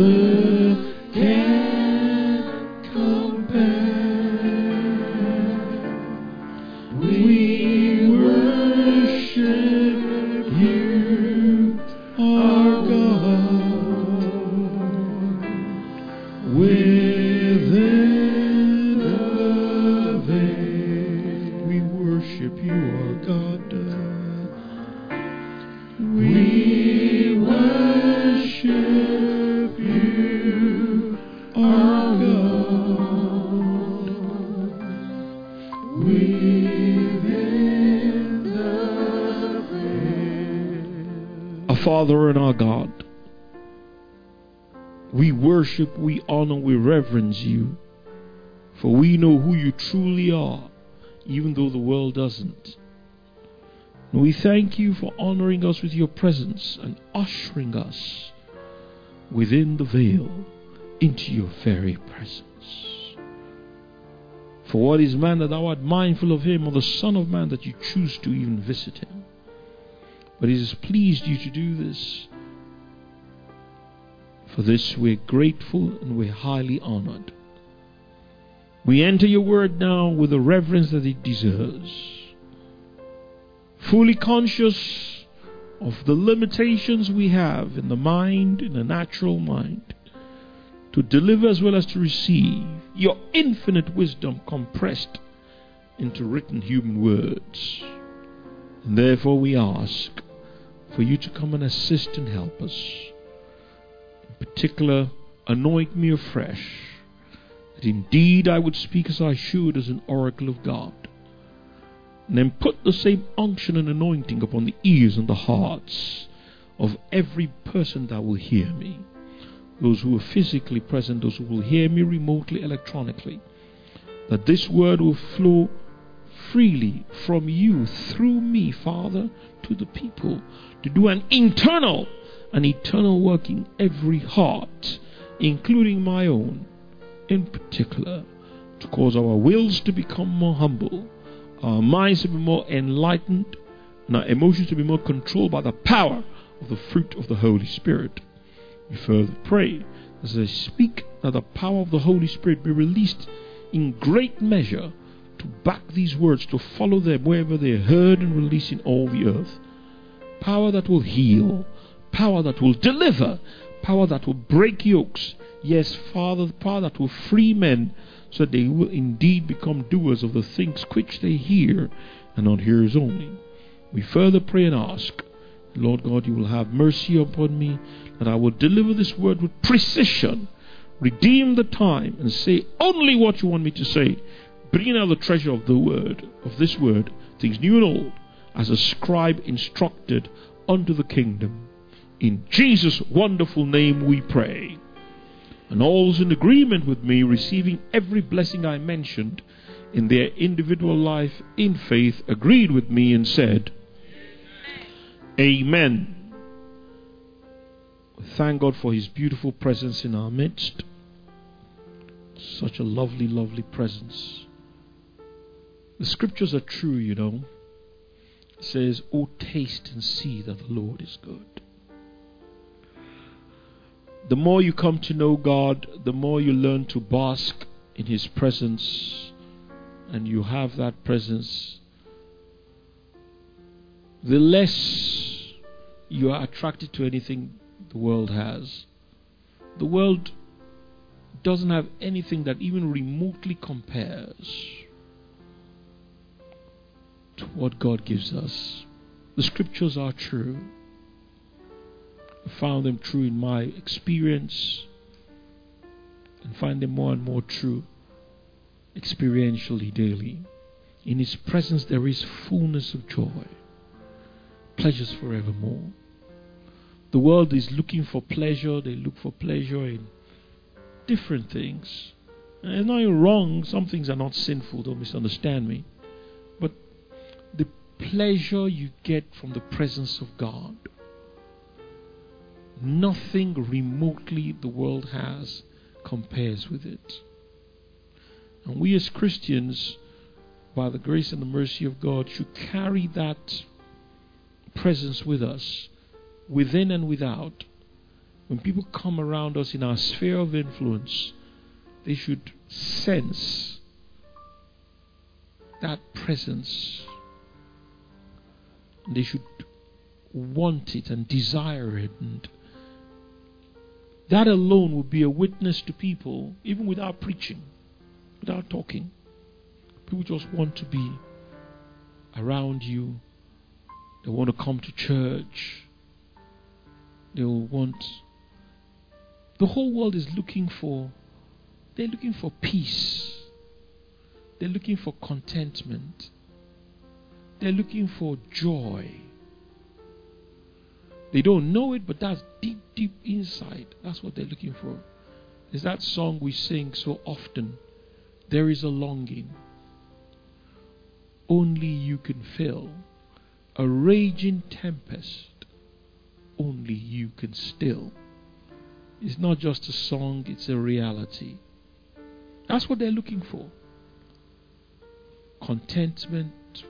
can compare? We worship you, our God, within the veil. We worship you, our God. We worship you, our God, within the veil. Our Father and our God, we worship, we honor, we reverence you, for we know who you truly are, even though the world doesn't. And we thank you for honoring us with your presence and ushering us within the veil into your very presence. For what is man that thou art mindful of him, or the Son of Man that you choose to even visit him? But it has pleased you to do this. For this we're grateful and we're highly honored. We enter your word now with the reverence that it deserves, fully conscious of the limitations we have in the mind, in the natural mind, to deliver as well as to receive your infinite wisdom compressed into written human words. And therefore we ask for you to come and assist and help us. In particular, anoint me afresh, that indeed I would speak as I should, as an oracle of God. And then put the same unction and anointing upon the ears and the hearts of every person that will hear me. Those who are physically present, those who will hear me remotely, electronically. That this word will flow freely from you, through me, Father, to the people, to do an eternal work in every heart, including my own, in particular, to cause our wills to become more humble, our minds to be more enlightened, and our emotions to be more controlled by the power of the fruit of the Holy Spirit. We further pray, as I speak, that the power of the Holy Spirit be released in great measure to back these words, to follow them wherever they are heard and released in all the earth. Power that will heal, power that will deliver, power that will break yokes. Yes, Father, the power that will free men, so that they will indeed become doers of the things which they hear, and not hearers only. We further pray and ask, Lord God, you will have mercy upon me, that I will deliver this word with precision, redeem the time, and say only what you want me to say, bringing out the treasure of the word, of this word, things new and old, as a scribe instructed unto the kingdom. In Jesus' wonderful name we pray. And all those in agreement with me, receiving every blessing I mentioned in their individual life in faith, agreed with me and said, Amen. We thank God for his beautiful presence in our midst. Such a lovely, lovely presence. The scriptures are true, you know. It says, "Oh, taste and see that the Lord is good." The more you come to know God, the more you learn to bask in his presence, and you have that presence, the less you are attracted to anything the world has. The world doesn't have anything that even remotely compares to what God gives us. The scriptures are true. I found them true in my experience, and find them more and more true experientially daily. In his presence there is fullness of joy, pleasures forevermore. The world is looking for pleasure. They look for pleasure in different things. And it's not wrong. Some things are not sinful, don't misunderstand me. But the pleasure you get from the presence of God, nothing remotely the world has compares with it. And we as Christians, by the grace and the mercy of God, should carry that presence with us, within and without, when people come around us in our sphere of influence, they should sense that presence. They should want it and desire it, and that alone will be a witness to people, even without preaching, without talking. People just want to be around you. They want to come to church. They will want. The whole world is looking for. They're looking for peace. They're looking for contentment. They're looking for joy. They don't know it, but that's deep, deep inside. That's what they're looking for. There's that song we sing so often. There is a longing. Only you can fill. A raging tempest. Only you can still. It's not just a song, it's a reality. That's what they're looking for. Contentment.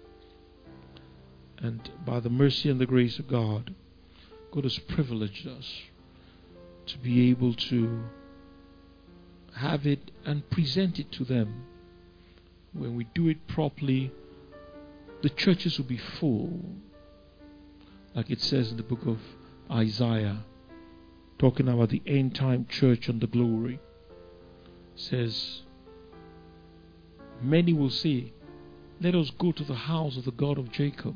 And by the mercy and the grace of God, God has privileged us to be able to have it and present it to them. When we do it properly, the churches will be full. Like it says in the book of Isaiah, talking about the end time church and the glory. It says, many will say, let us go to the house of the God of Jacob.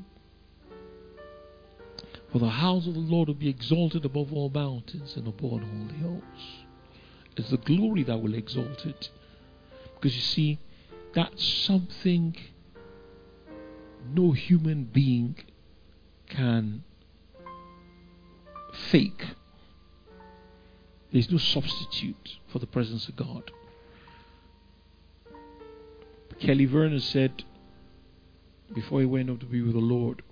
For the house of the Lord will be exalted above all mountains and above all the hills. It's the glory that will exalt it. Because you see, that's something no human being can fake. There's no substitute for the presence of God. Kelly Vernon said, before he went up to be with the Lord,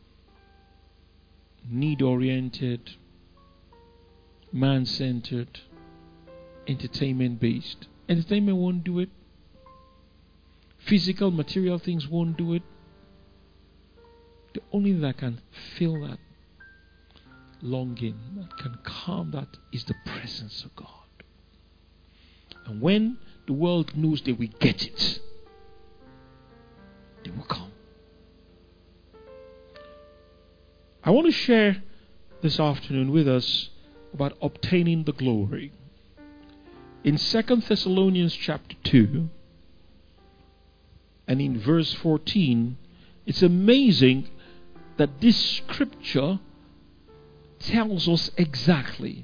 need-oriented, man-centered, entertainment-based. Entertainment won't do it. Physical, material things won't do it. The only thing that can fill that longing, that can calm that, is the presence of God. And when the world knows that we get it, they will come. I want to share this afternoon with us about obtaining the glory. In 2 Thessalonians chapter 2 and in verse 14, it's amazing that this scripture tells us exactly.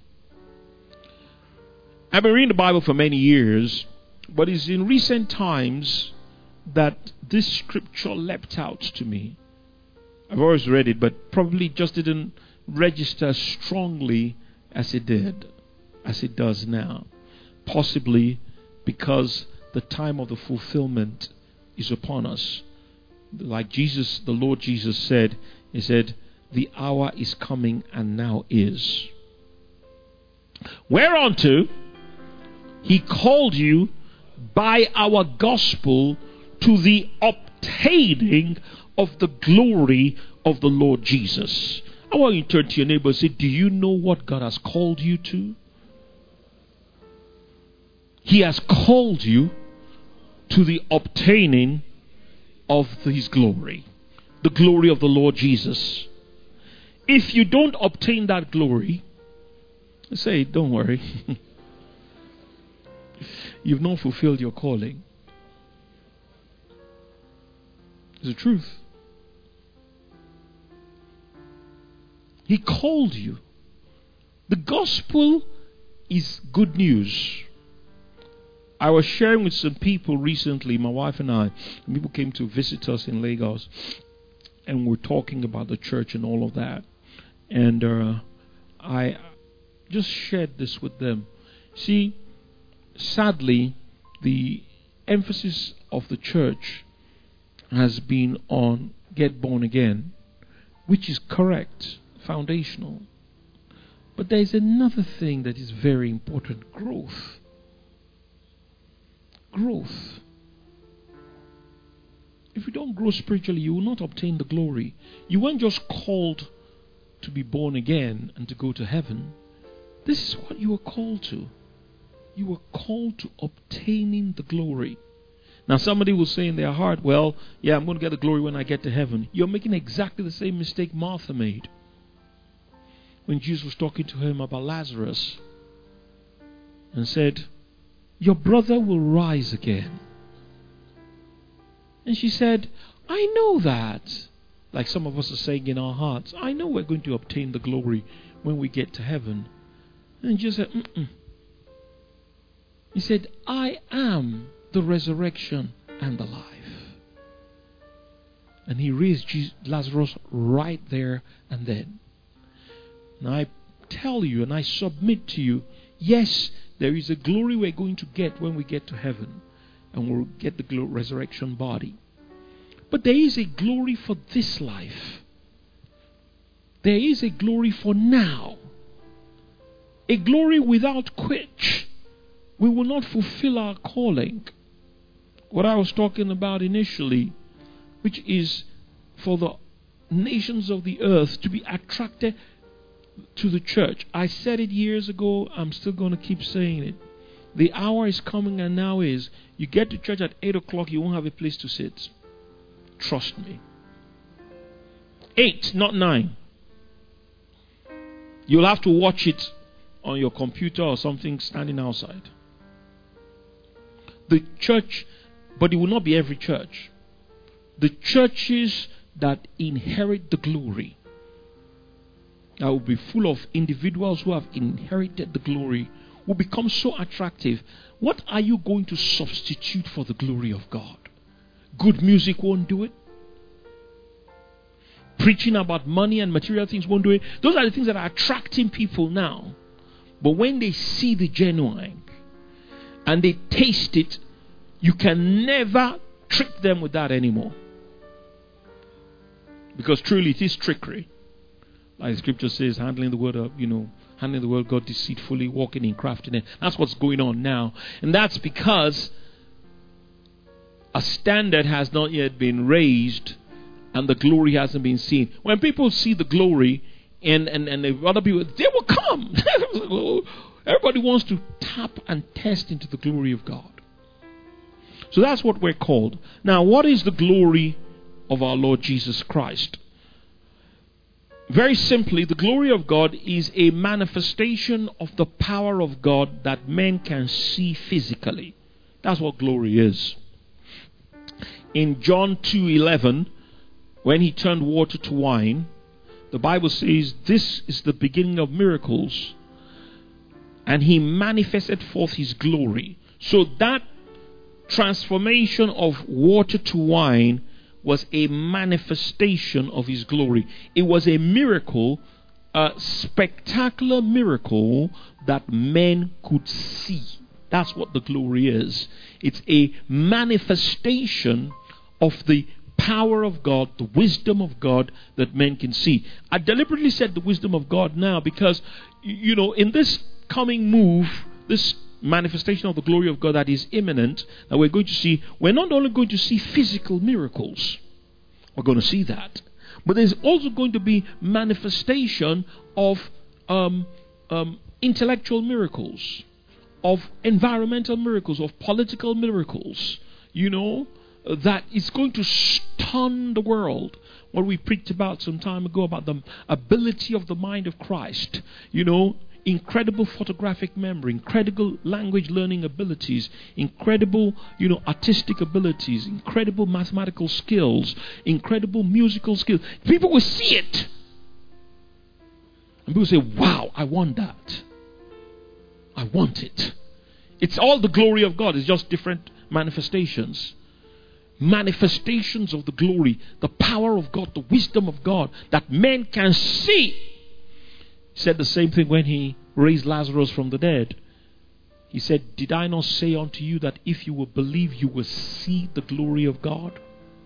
I've been reading the Bible for many years, but it's in recent times that this scripture leapt out to me. I've always read it, but probably just didn't register as strongly as it did, as it does now. Possibly because the time of the fulfillment is upon us. Like Jesus, the Lord Jesus said, He said, the hour is coming and now is. Whereunto He called you by our gospel to the obtaining of the glory of the Lord Jesus. I want you to turn to your neighbor and say, do you know what God has called you to? He has called you to the obtaining of His glory. The glory of the Lord Jesus. If you don't obtain that glory, say, don't worry. You've not fulfilled your calling. It's the truth. He called you. The gospel is good news. I was sharing with some people recently, my wife and I. People came to visit us in Lagos, and we're talking about the church and all of that. And I just shared this with them. See, sadly, the emphasis of the church has been on get born again, which is correct, foundational. But there is another thing that is very important: growth. Growth. If you don't grow spiritually, you will not obtain the glory. You weren't just called to be born again and to go to heaven. This is what you are called to. You are called to obtaining the glory. Now somebody will say in their heart, well, yeah, I'm going to get the glory when I get to heaven. You're making exactly the same mistake Martha made when Jesus was talking to him about Lazarus and said, your brother will rise again. And she said, I know that. Like some of us are saying in our hearts, I know we're going to obtain the glory when we get to heaven. And Jesus said, He said, I am the resurrection and the life. And he raised Lazarus right there and then. And I tell you and I submit to you, yes, there is a glory we're going to get when we get to heaven. And we'll get the resurrection body. But there is a glory for this life. There is a glory for now. A glory without which we will not fulfill our calling. What I was talking about initially, which is for the nations of the earth to be attracted to the church. I said it years ago, I'm still going to keep saying it. The hour is coming and now is, you get to church at 8 o'clock, you won't have a place to sit. Trust me. 8, not 9. You'll have to watch it on your computer or something standing outside. The church, but it will not be every church. The churches that inherit the glory, that will be full of individuals who have inherited the glory, will become so attractive. What are you going to substitute for the glory of God? Good music won't do it. Preaching about money and material things won't do it. Those are the things that are attracting people now. But when they see the genuine and they taste it, you can never trick them with that anymore. Because truly it is trickery. Like the scripture says, handling the word of God deceitfully, walking in craftiness. That's what's going on now. And that's because a standard has not yet been raised and the glory hasn't been seen. When people see the glory and the other people, they will come. Everybody wants to tap and test into the glory of God. So that's what we're called. Now, what is the glory of our Lord Jesus Christ? Very simply, the glory of God is a manifestation of the power of God that men can see physically. That's what glory is. In John 2:11, when he turned water to wine, the Bible says this is the beginning of miracles, and he manifested forth his glory. So that transformation of water to wine was a manifestation of his glory. It was a miracle, a spectacular miracle that men could see. That's what the glory is. It's a manifestation of the power of God, the wisdom of God that men can see. I deliberately said the wisdom of God now because, in this coming move, this manifestation of the glory of God that is imminent, that we're going to see, we're not only going to see physical miracles, we're going to see that, but there's also going to be manifestation of intellectual miracles, of environmental miracles, of political miracles, that is going to stun the world. What we preached about some time ago about the ability of the mind of Christ, incredible photographic memory, incredible language learning abilities, incredible, artistic abilities, incredible mathematical skills, incredible musical skills. People will see it. And people say, wow, I want that. I want it. It's all the glory of God. It's just different manifestations. Manifestations of the glory, the power of God, the wisdom of God that men can see. He said the same thing when he raised Lazarus from the dead. He said, did I not say unto you that if you will believe, you will see the glory of God?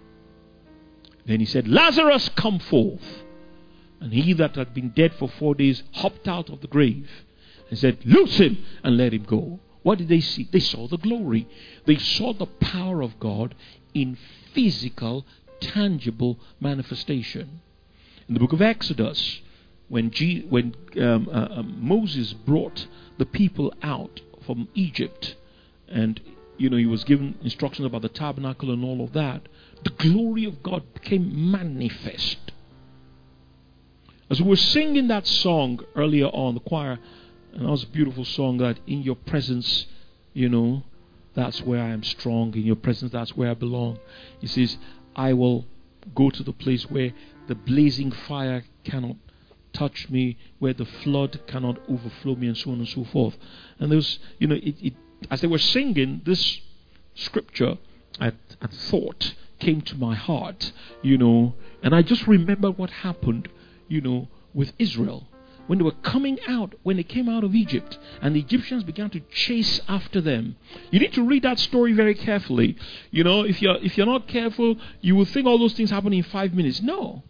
Then he said, Lazarus, come forth. And he that had been dead for 4 days hopped out of the grave and said, loose him and let him go. What did they see? They saw the glory. They saw the power of God in physical, tangible manifestation. In the book of Exodus, when Moses brought the people out from Egypt, and he was given instructions about the tabernacle and all of that, the glory of God became manifest. As we were singing that song earlier on, the choir, and that was a beautiful song, that in your presence, that's where I am strong. In your presence, that's where I belong. He says, I will go to the place where the blazing fire cannot touch me, where the flood cannot overflow me, and so on and so forth. And there's, as they were singing this scripture, I thought came to my heart, and I just remember what happened, with Israel. When they were coming out, when they came out of Egypt, and the Egyptians began to chase after them. You need to read that story very carefully. If you're not careful, you will think all those things happen in 5 minutes. No.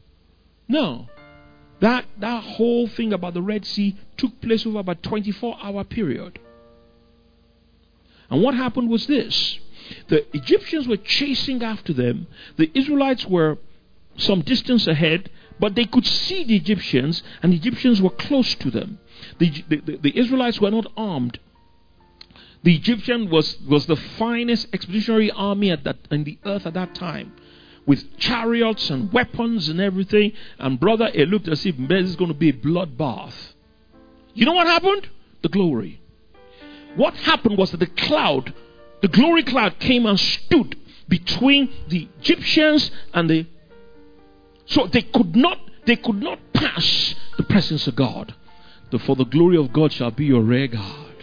That whole thing about the Red Sea took place over about a 24-hour period. And what happened was this. The Egyptians were chasing after them. The Israelites were some distance ahead, but they could see the Egyptians, and the Egyptians were close to them. The Israelites were not armed. The Egyptian was the finest expeditionary army in the earth at that time, with chariots and weapons and everything. And brother, it looked as if this is going to be a bloodbath. You know what happened? The glory. What happened was that the glory cloud came and stood between the Egyptians and so they could not pass the presence of God. For the glory of God shall be your rear guard.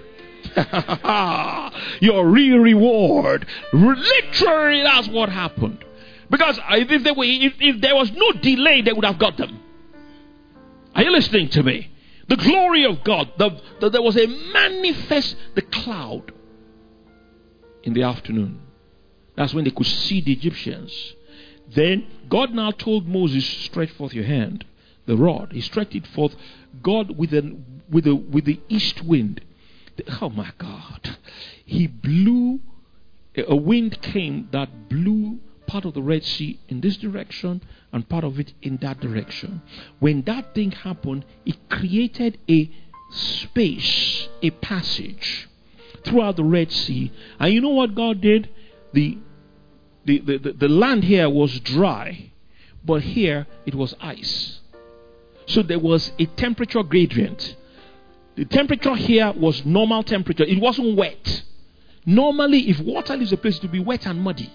Your real reward. Literally, that's what happened. Because if there was no delay, they would have got them. Are you listening to me? The glory of God. There was a manifest, the cloud in the afternoon. That's when they could see the Egyptians. Then God now told Moses, stretch forth your hand, the rod. He stretched it forth. God with the east wind. Oh my God. He blew, a wind came that blew part of the Red Sea in this direction and part of it in that direction. When that thing happened, it created a space, a passage throughout the Red Sea. And you know what God did? The land here was dry, but here it was ice. So there was a temperature gradient. The temperature here was normal temperature. It wasn't wet. Normally, if water leaves a place, it will be wet and muddy.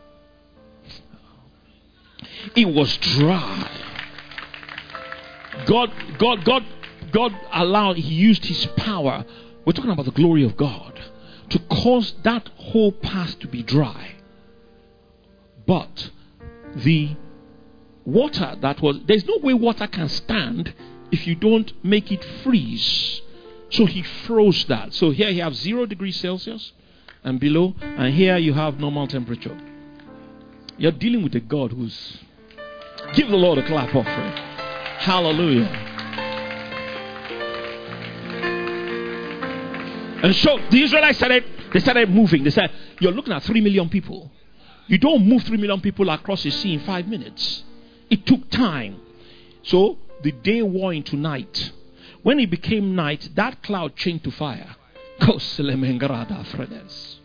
It was dry. God allowed, He used His power. We're talking about the glory of God to cause that whole path to be dry. But the water there's no way water can stand if you don't make it freeze. So He froze that. So here you have 0 degrees Celsius and below, and here you have normal temperature. You're dealing with a God who's... Give the Lord a clap offering. Hallelujah. And so the Israelites started moving. They said, you're looking at 3 million people. You don't move 3 million people across the sea in 5 minutes. It took time. So the day wore into night. When it became night, that cloud changed to fire. The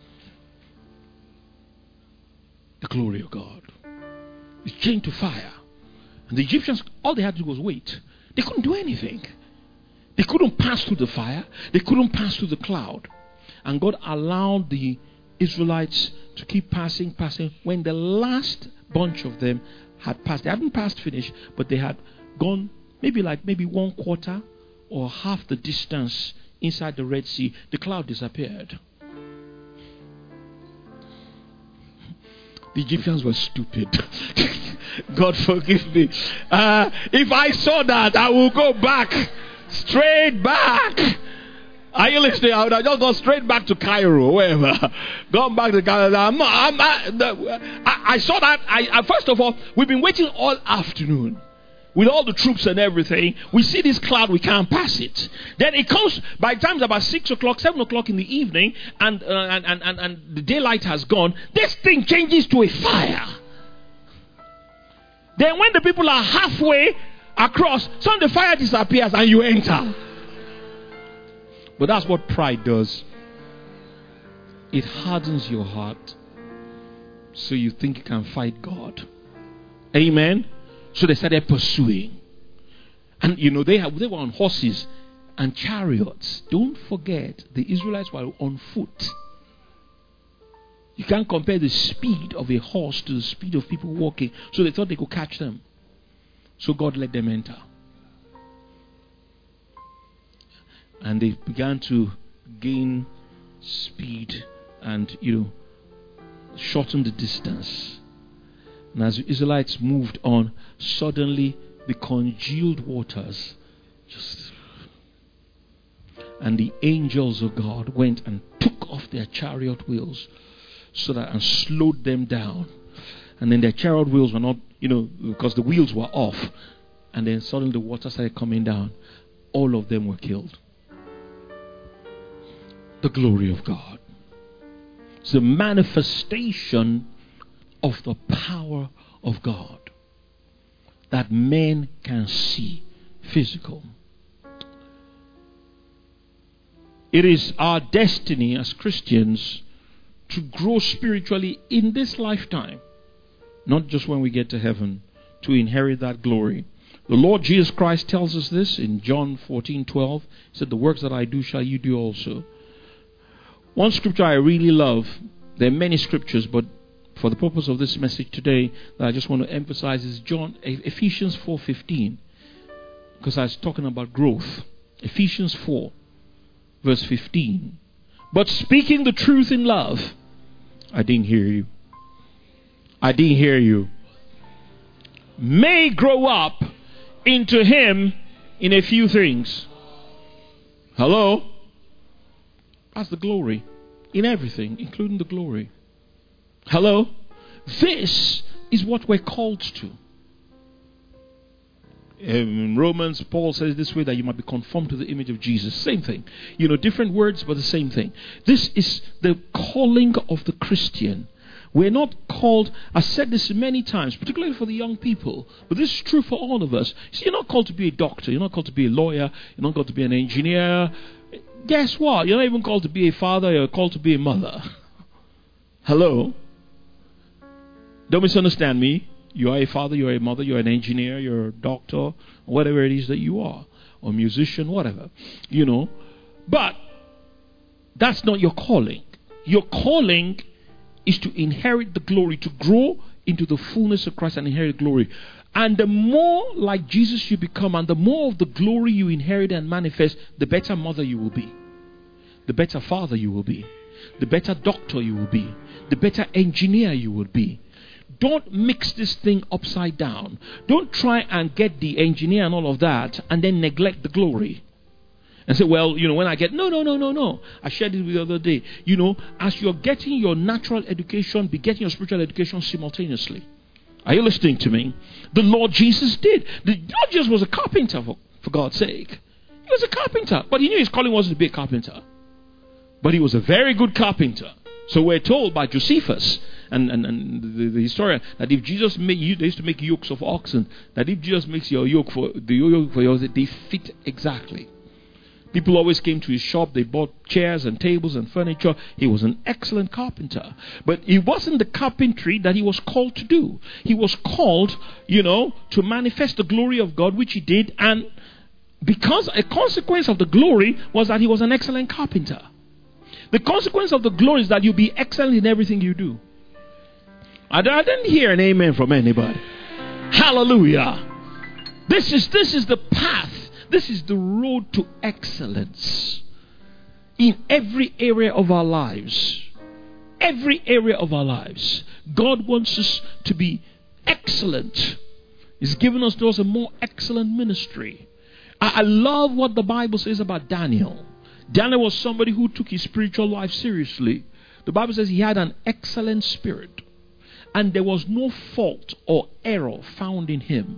glory of God. It changed to fire. And the Egyptians, all they had to do was wait. They couldn't do anything. They couldn't pass through the fire. They couldn't pass through the cloud. And God allowed the Israelites to keep passing. When the last bunch of them had passed, they hadn't passed finish, but they had gone maybe 1/4 or half the distance inside the Red Sea, the cloud disappeared. The Egyptians were stupid. God forgive me. If I saw that, I will go back. Straight back. Are you listening? I would have just gone straight back to Cairo, wherever. Gone back to Cairo. I saw that. First of all, we've been waiting all afternoon with all the troops and everything. We see this cloud, we can't pass it. Then it comes, by the time it's about 6 o'clock, 7 o'clock in the evening, and the daylight has gone. This thing changes to a fire. Then when the people are halfway across, some the fire disappears and you enter. But that's what pride does. It hardens your heart, so you think you can fight God. Amen. So they started pursuing. And they were on horses and chariots. Don't forget, the Israelites were on foot. You can't compare the speed of a horse to the speed of people walking. So they thought they could catch them. So God let them enter. And they began to gain speed and, shorten the distance. And as the Israelites moved on, suddenly the congealed waters and the angels of God went and took off their chariot wheels and slowed them down. And then their chariot wheels were not, because the wheels were off. And then suddenly the water started coming down. All of them were killed. The glory of God. It's the manifestation of the power of God that men can see physical. It is our destiny as Christians to grow spiritually in this lifetime, not just when we get to heaven, to inherit that glory. The Lord Jesus Christ tells us this in John 14:12. He said, "The works that I do shall you do also." One scripture I really love, there are many scriptures, but for the purpose of this message today, that I just want to emphasize is Ephesians 4:15, because I was talking about growth. Ephesians 4, verse 15. "But speaking the truth in love," I didn't hear you. I didn't hear you. "May grow up into Him in a few things." Hello? That's the glory. In everything, including the glory. Hello? This is what we're called to. In Romans, Paul says this way, that you might be conformed to the image of Jesus. Same thing. Different words, but the same thing. This is the calling of the Christian. We're not called, I've said this many times, particularly for the young people, but this is true for all of us. See, you're not called to be a doctor, you're not called to be a lawyer, you're not called to be an engineer. Guess what? You're not even called to be a father, you're called to be a mother. Hello? Don't misunderstand me. You are a father, you're a mother, you're an engineer, you're a doctor, whatever it is that you are, or a musician, whatever. But that's not your calling. Your calling is to inherit the glory, to grow into the fullness of Christ and inherit glory. And the more like Jesus you become, and the more of the glory you inherit and manifest, the better mother you will be, the better father you will be, the better doctor you will be, the better engineer you will be. Don't mix this thing upside down. Don't try and get the engineer and all of that and then neglect the glory. And say, well, when I get... No. I shared it with you the other day. As you're getting your natural education, be getting your spiritual education simultaneously. Are you listening to me? The Lord Jesus did. The Lord Jesus was a carpenter, for God's sake. He was a carpenter. But he knew his calling wasn't to be a carpenter. But he was a very good carpenter. So we're told by Josephus and the historian that if Jesus made you, they used to make yokes of oxen, that if Jesus makes your yoke for yours, they fit exactly. People always came to his shop. They bought chairs and tables and furniture. He was an excellent carpenter. But it wasn't the carpentry that he was called to do. He was called, to manifest the glory of God, which he did. And because a consequence of the glory was that he was an excellent carpenter. The consequence of the glory is that you'll be excellent in everything you do. I didn't hear an amen from anybody. Hallelujah. This is the path. This is the road to excellence in every area of our lives. Every area of our lives. God wants us to be excellent. He's given us a more excellent ministry. I love what the Bible says about Daniel. Daniel was somebody who took his spiritual life seriously. The Bible says he had an excellent spirit. And there was no fault or error found in him.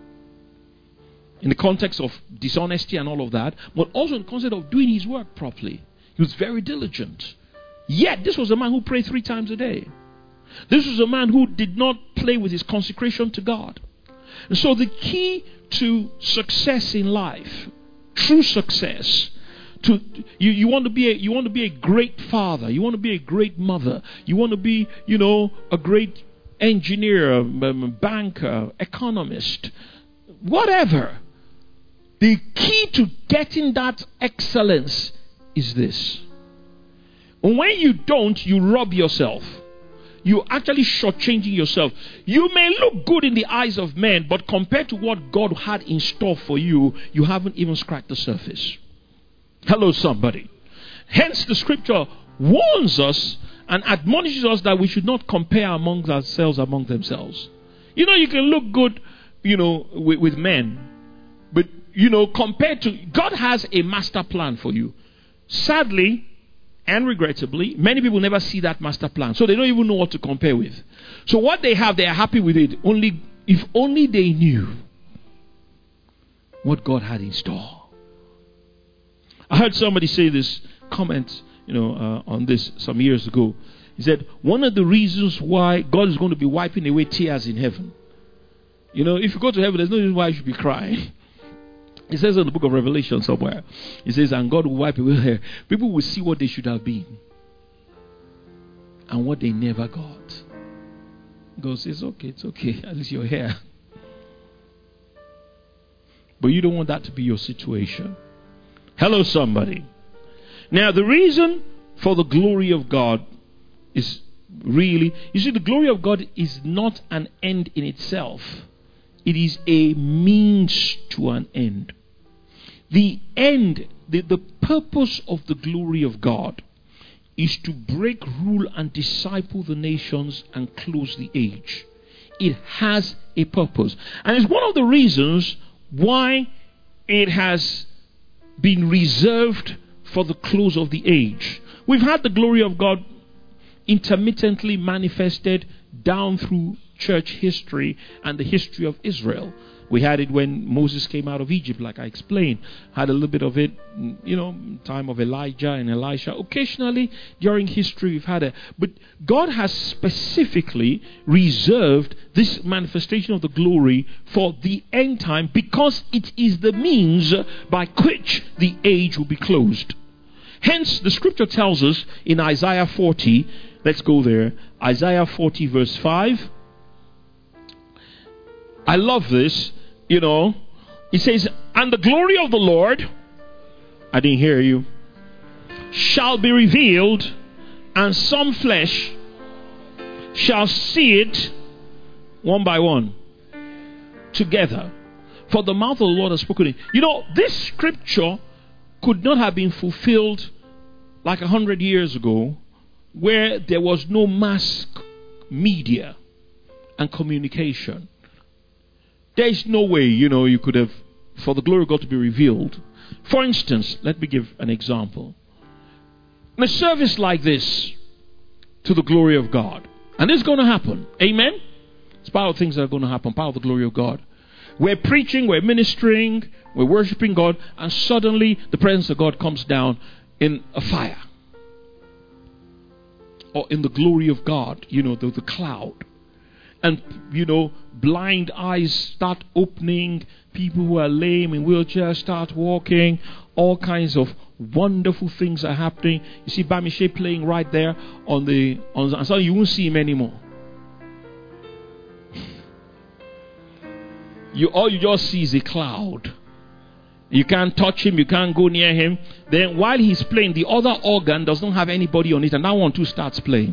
In the context of dishonesty and all of that, but also in the context of doing his work properly. He was very diligent. Yet, this was a man who prayed 3 times a day. This was a man who did not play with his consecration to God. And so the key to success in life, true success, you want to be a great father, you want to be a great mother, you want to be, a great engineer, banker, economist, whatever. The key to getting that excellence is this. When you don't, you rob yourself. You're actually shortchanging yourself. You may look good in the eyes of men, but compared to what God had in store for you, you haven't even scratched the surface. Hello, somebody. Hence, the scripture warns us and admonishes us that we should not compare among ourselves among themselves. You can look good, with men, but, compared to, God has a master plan for you. Sadly, and regrettably, many people never see that master plan. So they don't even know what to compare with. So what they have, they are happy with it. If only they knew what God had in store. I heard somebody say this comment, on this some years ago. He said, one of the reasons why God is going to be wiping away tears in heaven. If you go to heaven, there's no reason why you should be crying. It says in the book of Revelation somewhere, it says, and God will wipe away hair. People will see what they should have been and what they never got. God says, it's okay, at least you're here. But you don't want that to be your situation. Hello, somebody. Now, the reason for the glory of God is really, the glory of God is not an end in itself. It is a means to an end. The end, the purpose of the glory of God is to break rule and disciple the nations and close the age. It has a purpose. And it's one of the reasons why it has been reserved for the close of the age. We've had the glory of God intermittently manifested down through church history and the history of Israel. We had it when Moses came out of Egypt, like I explained. Had a little bit of it, time of Elijah and Elisha. Occasionally during history we've had it. But God has specifically reserved this manifestation of the glory for the end time because it is the means by which the age will be closed. Hence, the scripture tells us in Isaiah 40, let's go there, Isaiah 40 verse 5. I love this, It says, and the glory of the Lord, I didn't hear you, shall be revealed, and some flesh shall see it one by one, together. For the mouth of the Lord has spoken it. This scripture could not have been fulfilled like 100 years ago, where there was no mass media and communication. There is no way, you could have, for the glory of God to be revealed. For instance, let me give an example. In a service like this, to the glory of God, and this is going to happen, amen? It's part of the things that are going to happen, part of the glory of God. We're preaching, we're ministering, we're worshiping God, and suddenly the presence of God comes down in a fire. Or in the glory of God, the cloud. And, blind eyes start opening. People who are lame in wheelchairs start walking. All kinds of wonderful things are happening. You see Bamishe playing right there and so you won't see him anymore. All you just see is a cloud. You can't touch him. You can't go near him. Then while he's playing, the other organ does not have anybody on it. And that one too starts playing.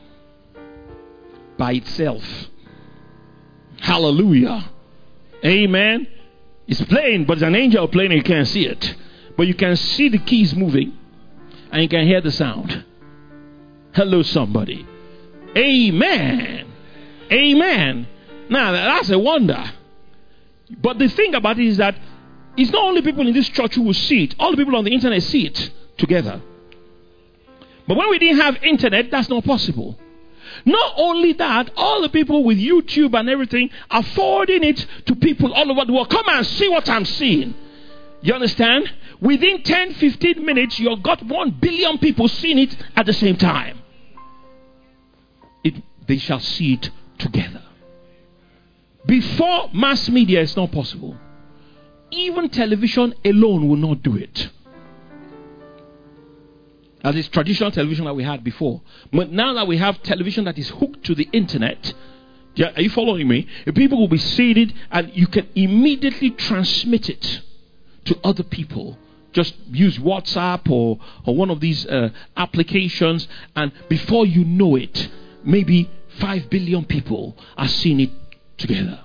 By itself. Hallelujah. Amen. It's playing, but it's an angel playing and you can't see it. But you can see the keys moving. And you can hear the sound. Hello, somebody. Amen. Amen. Now, that's a wonder. But the thing about it is that it's not only people in this church who will see it. All the people on the internet see it together. But when we didn't have internet, that's not possible. Not only that, all the people with YouTube and everything are forwarding it to people all over the world. Come and see what I'm seeing. You understand? Within 10, 15 minutes, you've got 1 billion people seeing it at the same time. They shall see it together. Before mass media, it's not possible. Even television alone will not do it. That is traditional television that we had before. But now that we have television that is hooked to the internet, are you following me? People will be seated and you can immediately transmit it to other people. Just use WhatsApp or one of these applications, and before you know it, maybe 5 billion people are seeing it together.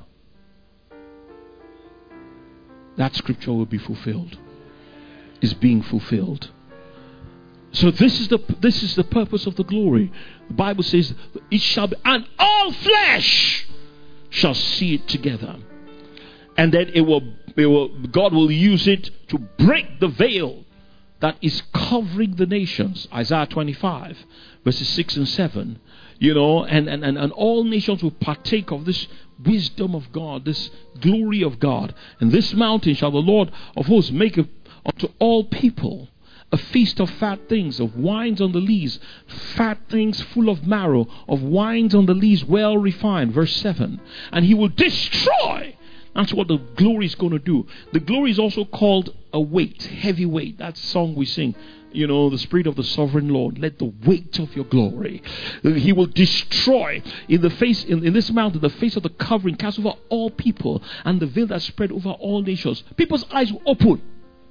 That scripture will be fulfilled. Is being fulfilled. So this is the purpose of the glory. The Bible says, it shall be, and all flesh shall see it together. And then God will use it to break the veil that is covering the nations. Isaiah 25 verses 6 and 7. And all nations will partake of this wisdom of God, this glory of God. And this mountain shall the Lord of hosts make unto all people a feast of fat things, of wines on the lees, fat things full of marrow, of wines on the lees well refined. Verse 7. And he will destroy. That's what the glory is going to do. The glory is also called a weight, heavy weight. That's the song we sing. The Spirit of the Sovereign Lord, let the weight of your glory. He will destroy in this mountain, the face of the covering cast over all people, and the veil that spread over all nations. People's eyes will open.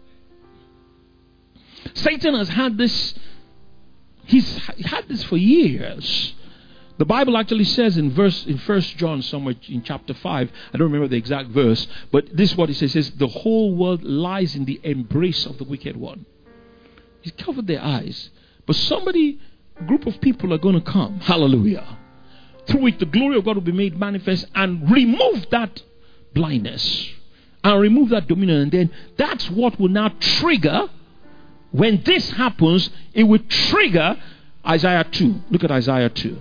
Satan has had this. He's had this for years. The Bible actually says in 1 John, somewhere in chapter 5, I don't remember the exact verse, but this is what it says. It says, the whole world lies in the embrace of the wicked one. He's covered their eyes. But a group of people are going to come. Hallelujah. Through which the glory of God will be made manifest and remove that blindness. And remove that dominion. And then that's what will now trigger. When this happens, it will trigger Isaiah 2. Look at Isaiah 2.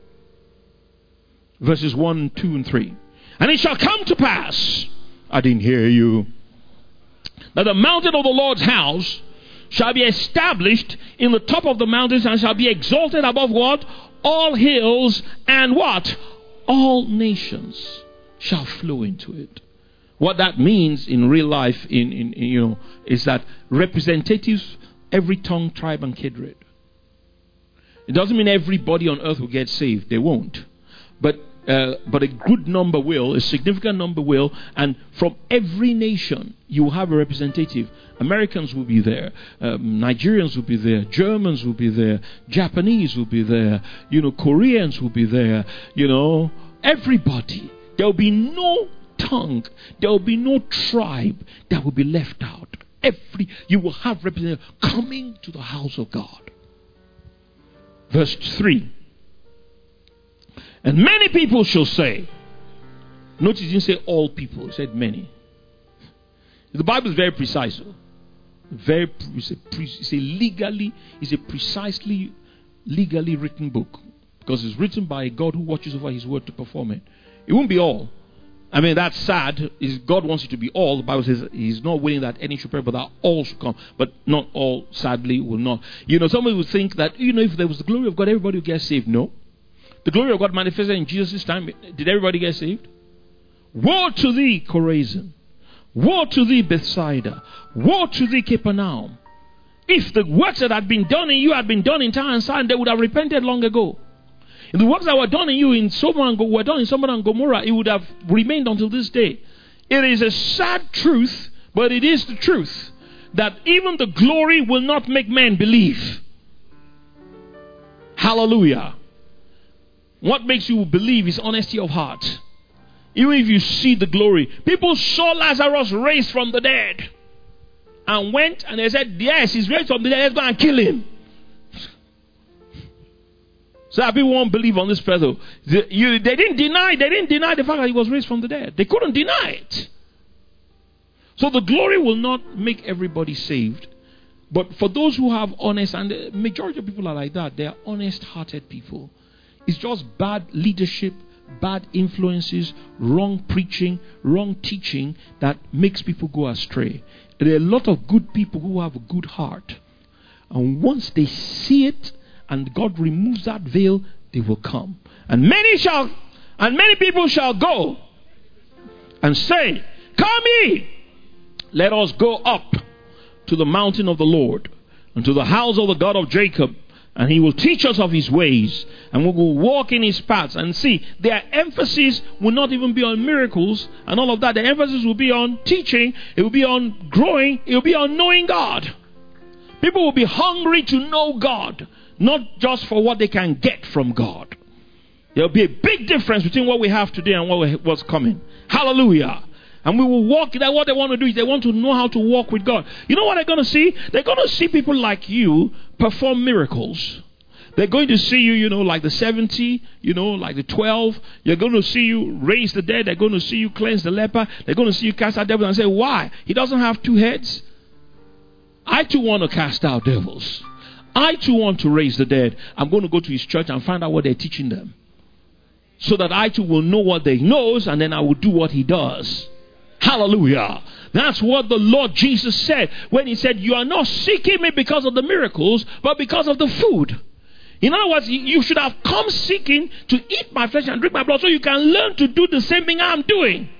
Verses 1, 2, and 3. And it shall come to pass. I didn't hear you. That the mountain of the Lord's house shall be established in the top of the mountains, and shall be exalted above what? All hills, and what? All nations shall flow into it. What that means in real life, is that representatives, every tongue, tribe, and kindred. It doesn't mean everybody on earth will get saved. They won't. But a good number will, a significant number will, and from every nation you will have a representative. Americans will be there, Nigerians will be there, Germans will be there, Japanese will be there, Koreans will be there, everybody. There will be no tongue, there will be no tribe that will be left out. You will have representatives coming to the house of God. Verse 3. And many people shall say. Notice he didn't say all people, he said many. The Bible is very precise. It's a precisely legally written book. Because it's written by a God who watches over his word to perform it. It won't be all. I mean, that's sad. God wants it to be all. The Bible says he's not willing that any should perish, but that all should come. But not all, sadly, will not. Somebody would think that, if there was the glory of God, everybody would get saved. No. The glory of God manifested in Jesus' time. Did everybody get saved? Woe to thee, Chorazin. Woe to thee, Bethsaida. Woe to thee, Capernaum. If the works that had been done in you had been done in Tyre and Sidon, they would have repented long ago. If the works that were done in you in Sodom and Gomorrah, it would have remained until this day. It is a sad truth, but it is the truth, that even the glory will not make men believe. Hallelujah. What makes you believe is honesty of heart. Even if you see the glory. People saw Lazarus raised from the dead and went and they said, yes, he's raised from the dead, let's go and kill him. So that people won't believe on this person. They didn't deny the fact that he was raised from the dead. They couldn't deny it. So the glory will not make everybody saved. But for those who have honest, and the majority of people are like that, they are honest-hearted people. It's just bad leadership, bad influences, wrong preaching, wrong teaching that makes people go astray. There are a lot of good people who have a good heart. And once they see it and God removes that veil, they will come. And many people shall go and say, Come ye, let us go up to the mountain of the Lord, and to the house of the God of Jacob, and he will teach us of his ways, and we will walk in his paths. And see, their emphasis will not even be on miracles and all of that. The emphasis will be on teaching, it will be on growing, it will be on knowing God. People will be hungry to know God, not just for what they can get from God. There will be a big difference between what we have today and what's coming. Hallelujah. And we will walk. That what they want to do is they want to know how to walk with God. You know what they're going to see? They're going to see people like you perform miracles. They're going to see you, like the 70, like the 12. You're going to see you raise the dead. They're going to see you cleanse the leper. They're going to see you cast out devils and say, why? He doesn't have two heads. I too want to cast out devils. I too want to raise the dead. I'm going to go to his church and find out what they're teaching them, so that I too will know what they knows, and then I will do what he does. Hallelujah. That's what the Lord Jesus said when he said, you are not seeking me because of the miracles, but because of the food. In other words, you should have come seeking to eat my flesh and drink my blood so you can learn to do the same thing I'm doing.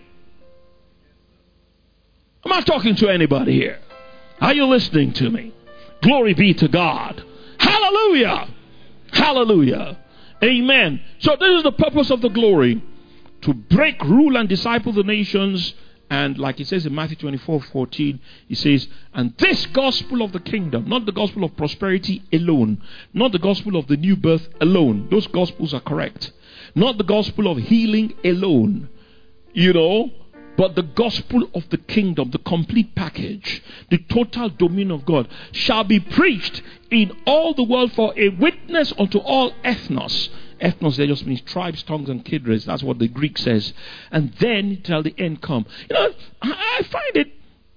Am I talking to anybody here? Are you listening to me? Glory be to God. Hallelujah. Hallelujah. Amen. So this is the purpose of the glory. To break, rule, and disciple the nations. And like it says in Matthew 24:14, it says, and this gospel of the kingdom, not the gospel of prosperity alone, not the gospel of the new birth alone. Those gospels are correct. Not the gospel of healing alone, but the gospel of the kingdom, the complete package, the total dominion of God, shall be preached in all the world for a witness unto all ethnos. Ethnos there just means tribes, tongues, and kindreds. That's what the Greek says. And then till the end come. I find it,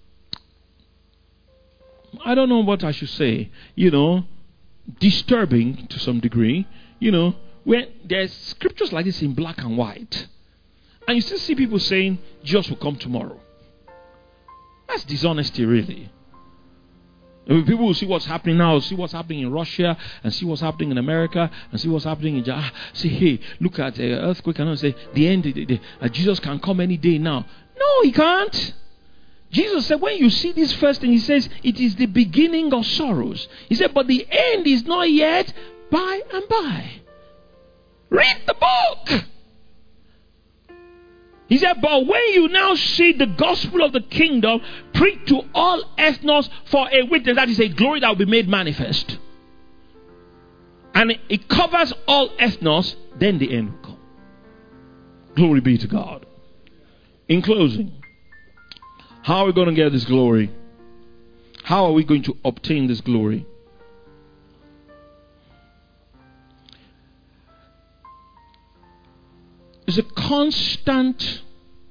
I don't know what I should say, disturbing to some degree, when there's scriptures like this in black and white, and you still see people saying Jesus will come tomorrow. That's dishonesty, really. People will see what's happening now, see what's happening in Russia, and see what's happening in America, and see what's happening in Japan. Say, hey, look at the earthquake, and say the end. Jesus can come any day now. No, he can't. Jesus said, when you see this first thing, he says, it is the beginning of sorrows. He said, but the end is not yet, by and by. Read the book. He said, but when you now see the gospel of the kingdom preached to all ethnos for a witness, that is a glory that will be made manifest. And it covers all ethnos, then the end will come. Glory be to God. In closing, how are we going to get this glory? How are we going to obtain this glory? It's a constant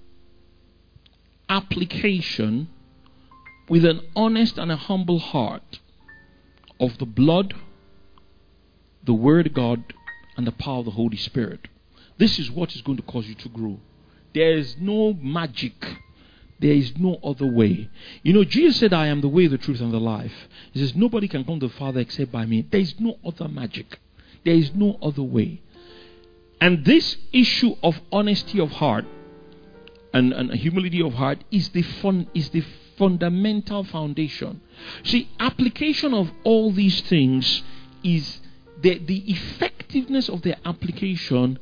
application with an honest and a humble heart of the blood, the Word of God, and the power of the Holy Spirit. This is what is going to cause you to grow. There is no magic. There is no other way. Jesus said, I am the way, the truth, and the life. He says, nobody can come to the Father except by me. There is no other magic. There is no other way. And this issue of honesty of heart and humility of heart is the fundamental foundation. See, application of all these things is the effectiveness of their application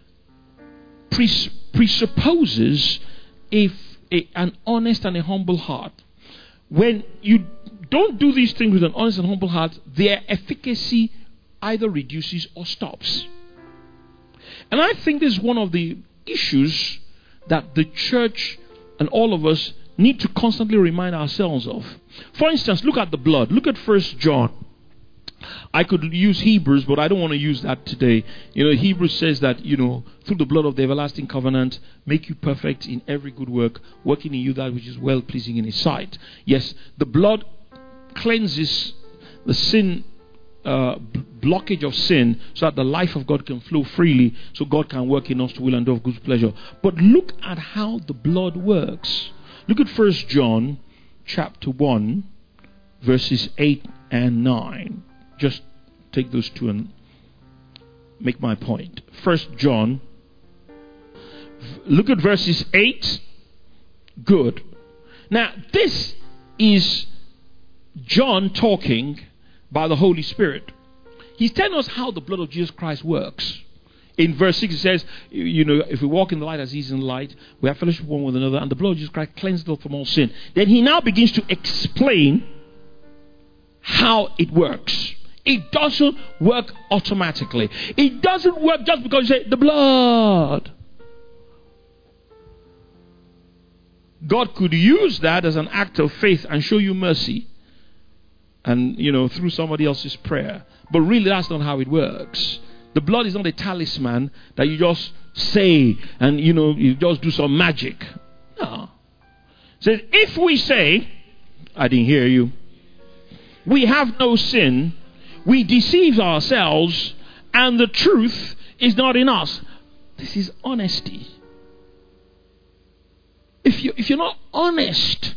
presupposes an honest and a humble heart. When you don't do these things with an honest and humble heart, their efficacy either reduces or stops. And I think this is one of the issues that the church and all of us need to constantly remind ourselves of. For instance, look at the blood. Look at 1 John. I could use Hebrews, but I don't want to use that today. Hebrews says that, through the blood of the everlasting covenant, make you perfect in every good work, working in you that which is well pleasing in his sight. Yes, the blood cleanses the sin, blockage of sin, so that the life of God can flow freely, so God can work in us to will and do of good pleasure. But look at how the blood works. Look at 1 John chapter 1 verses 8 and 9. Just take those two and make my point. 1 John, look at verses 8 Good. Now, this is John talking by the Holy Spirit. He's telling us how the blood of Jesus Christ works. In verse 6 it says, if we walk in the light as he is in the light, we have fellowship one with another, and the blood of Jesus Christ cleanses us from all sin. Then he now begins to explain how it works. It doesn't work automatically. It doesn't work just because you say, the blood. God could use that as an act of faith and show you mercy. And, through somebody else's prayer. But really, that's not how it works. The blood is not a talisman that you just say and, you just do some magic. No. It says, if we say, I didn't hear you, we have no sin, we deceive ourselves, and the truth is not in us. This is honesty. If you're not honest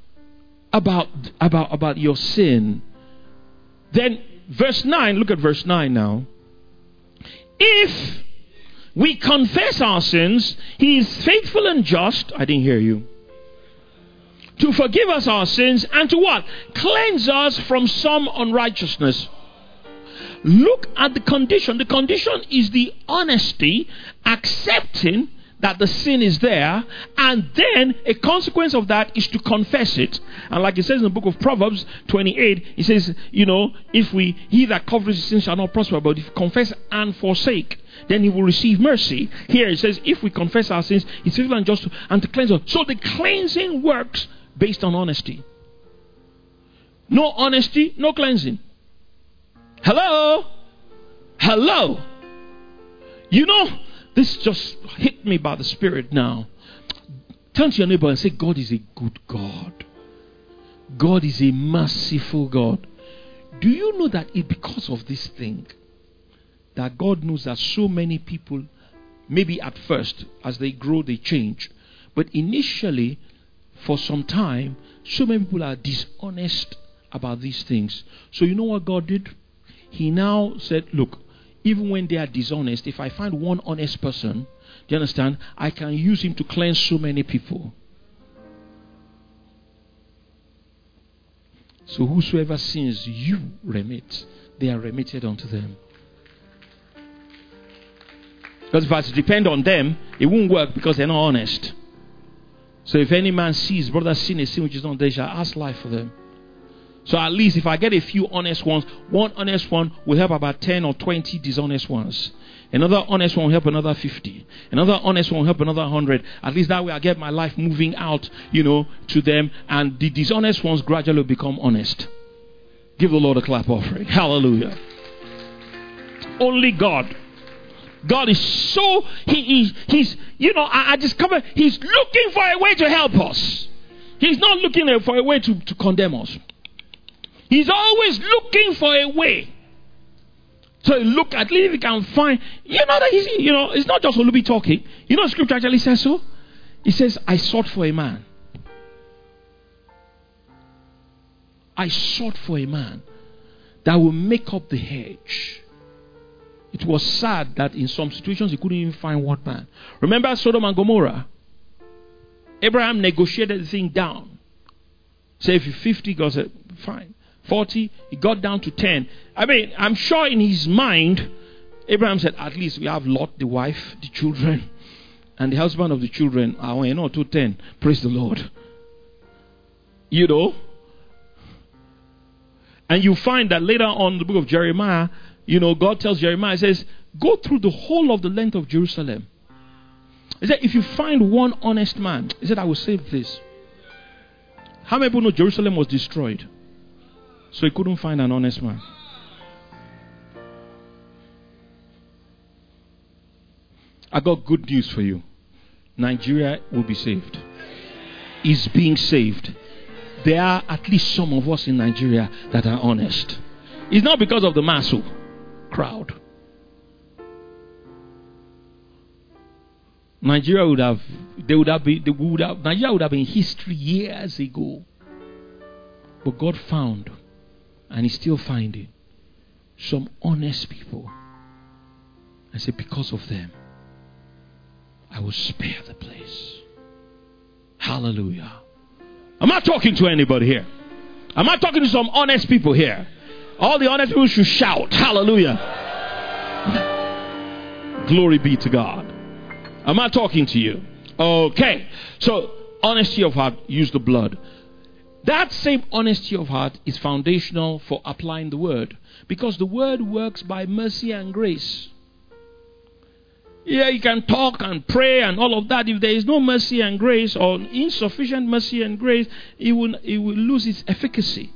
about your sin, then verse 9, look at verse 9 now. If we confess our sins, he is faithful and just, I didn't hear you, to forgive us our sins and to what? Cleanse us from some unrighteousness. Look at the condition. The condition is the honesty, accepting that the sin is there, and then a consequence of that is to confess it. And like it says in the book of Proverbs 28, it says, he that covers his sin shall not prosper, but if confess and forsake, then he will receive mercy. Here it says, if we confess our sins, he's faithful and just and to cleanse us. So the cleansing works based on honesty. No honesty, no cleansing. Hello? This just hit me by the Spirit now. Turn to your neighbor and say, God is a good God. God is a merciful God. Do you know that it's because of this thing that God knows that so many people, maybe at first, as they grow, they change. But initially, for some time, so many people are dishonest about these things. So you know what God did? He now said, look, even when they are dishonest, if I find one honest person, do you understand? I can use him to cleanse so many people. So whosoever sins you remit, they are remitted unto them. Because if I depend on them, it won't work because they're not honest. So if any man sees brother sin a sin which is not, they shall ask life for them. So at least if I get a few honest ones, one honest one will help about 10 or 20 dishonest ones. Another honest one will help another 50. Another honest one will help another 100. At least that way I get my life moving out, to them. And the dishonest ones gradually become honest. Give the Lord a clap offering. Hallelujah. Only God. God is so, I discovered he's looking for a way to help us. He's not looking for a way to condemn us. He's always looking for a way. So look, at least if he can find, that it's not just Olubi talking. Scripture actually says so. It says, I sought for a man. I sought for a man that will make up the hedge. It was sad that in some situations he couldn't even find one man. Remember Sodom and Gomorrah? Abraham negotiated the thing down. Say if you're 50, God said, fine. 40, he got down to 10. I'm sure in his mind, Abraham said, at least we have Lot, the wife, the children, and the husband of the children. To 10. Praise the Lord. And you find that later on in the book of Jeremiah, God tells Jeremiah, he says, go through the whole of the length of Jerusalem. He said, if you find one honest man, he said, I will save this. How many people know Jerusalem was destroyed? So he couldn't find an honest man. I got good news for you. Nigeria will be saved. Is being saved. There are at least some of us in Nigeria that are honest. It's not because of the mass crowd. Nigeria would have been history years ago. But God found, and He's still finding, some honest people. I said, because of them, I will spare the place. Hallelujah. I'm not talking to anybody here. I'm not talking to some honest people here. All the honest people should shout. Hallelujah. Glory be to God. I'm not talking to you. Okay. So, honesty of heart, use the blood. That same honesty of heart is foundational for applying the word. Because the word works by mercy and grace. Yeah, you can talk and pray and all of that. If there is no mercy and grace, or insufficient mercy and grace, it will lose its efficacy.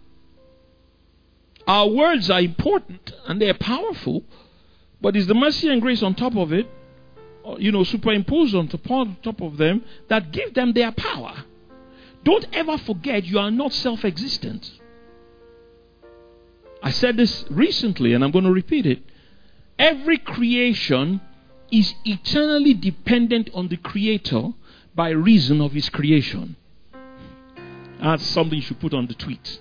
Our words are important and they are powerful, but it's the mercy and grace on top of it, superimposed on top of them, that give them their power. Don't ever forget you are not self-existent. I said this recently and I'm going to repeat it. Every creation is eternally dependent on the Creator by reason of His creation. That's something you should put on the tweet.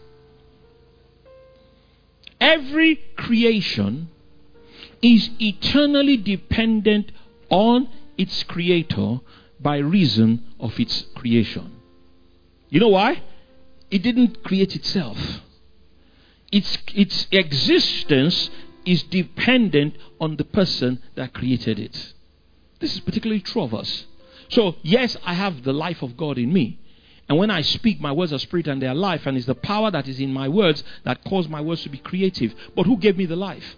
Every creation is eternally dependent on its Creator by reason of its creation. You know why? It didn't create itself. Its existence is dependent on the person that created it. This is particularly true of us. So, yes, I have the life of God in me. And when I speak, my words are spirit and they are life. And it's the power that is in my words that cause my words to be creative. But who gave me the life?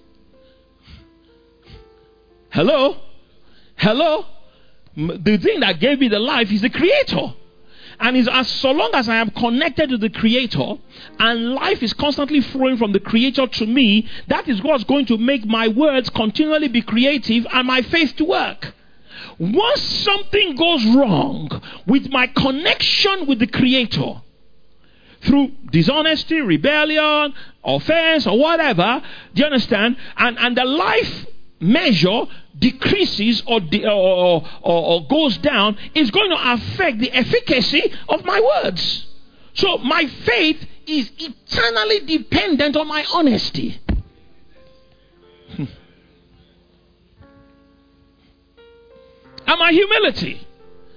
Hello? Hello? The thing that gave me the life is the Creator. And so long as I am connected to the Creator and life is constantly flowing from the Creator to me, that is what's going to make my words continually be creative and my faith to work. Once something goes wrong with my connection with the Creator, through dishonesty, rebellion, offense, or whatever, do you understand? And the life measure decreases or goes down, is going to affect the efficacy of my words. So my faith is eternally dependent on my honesty. And my humility.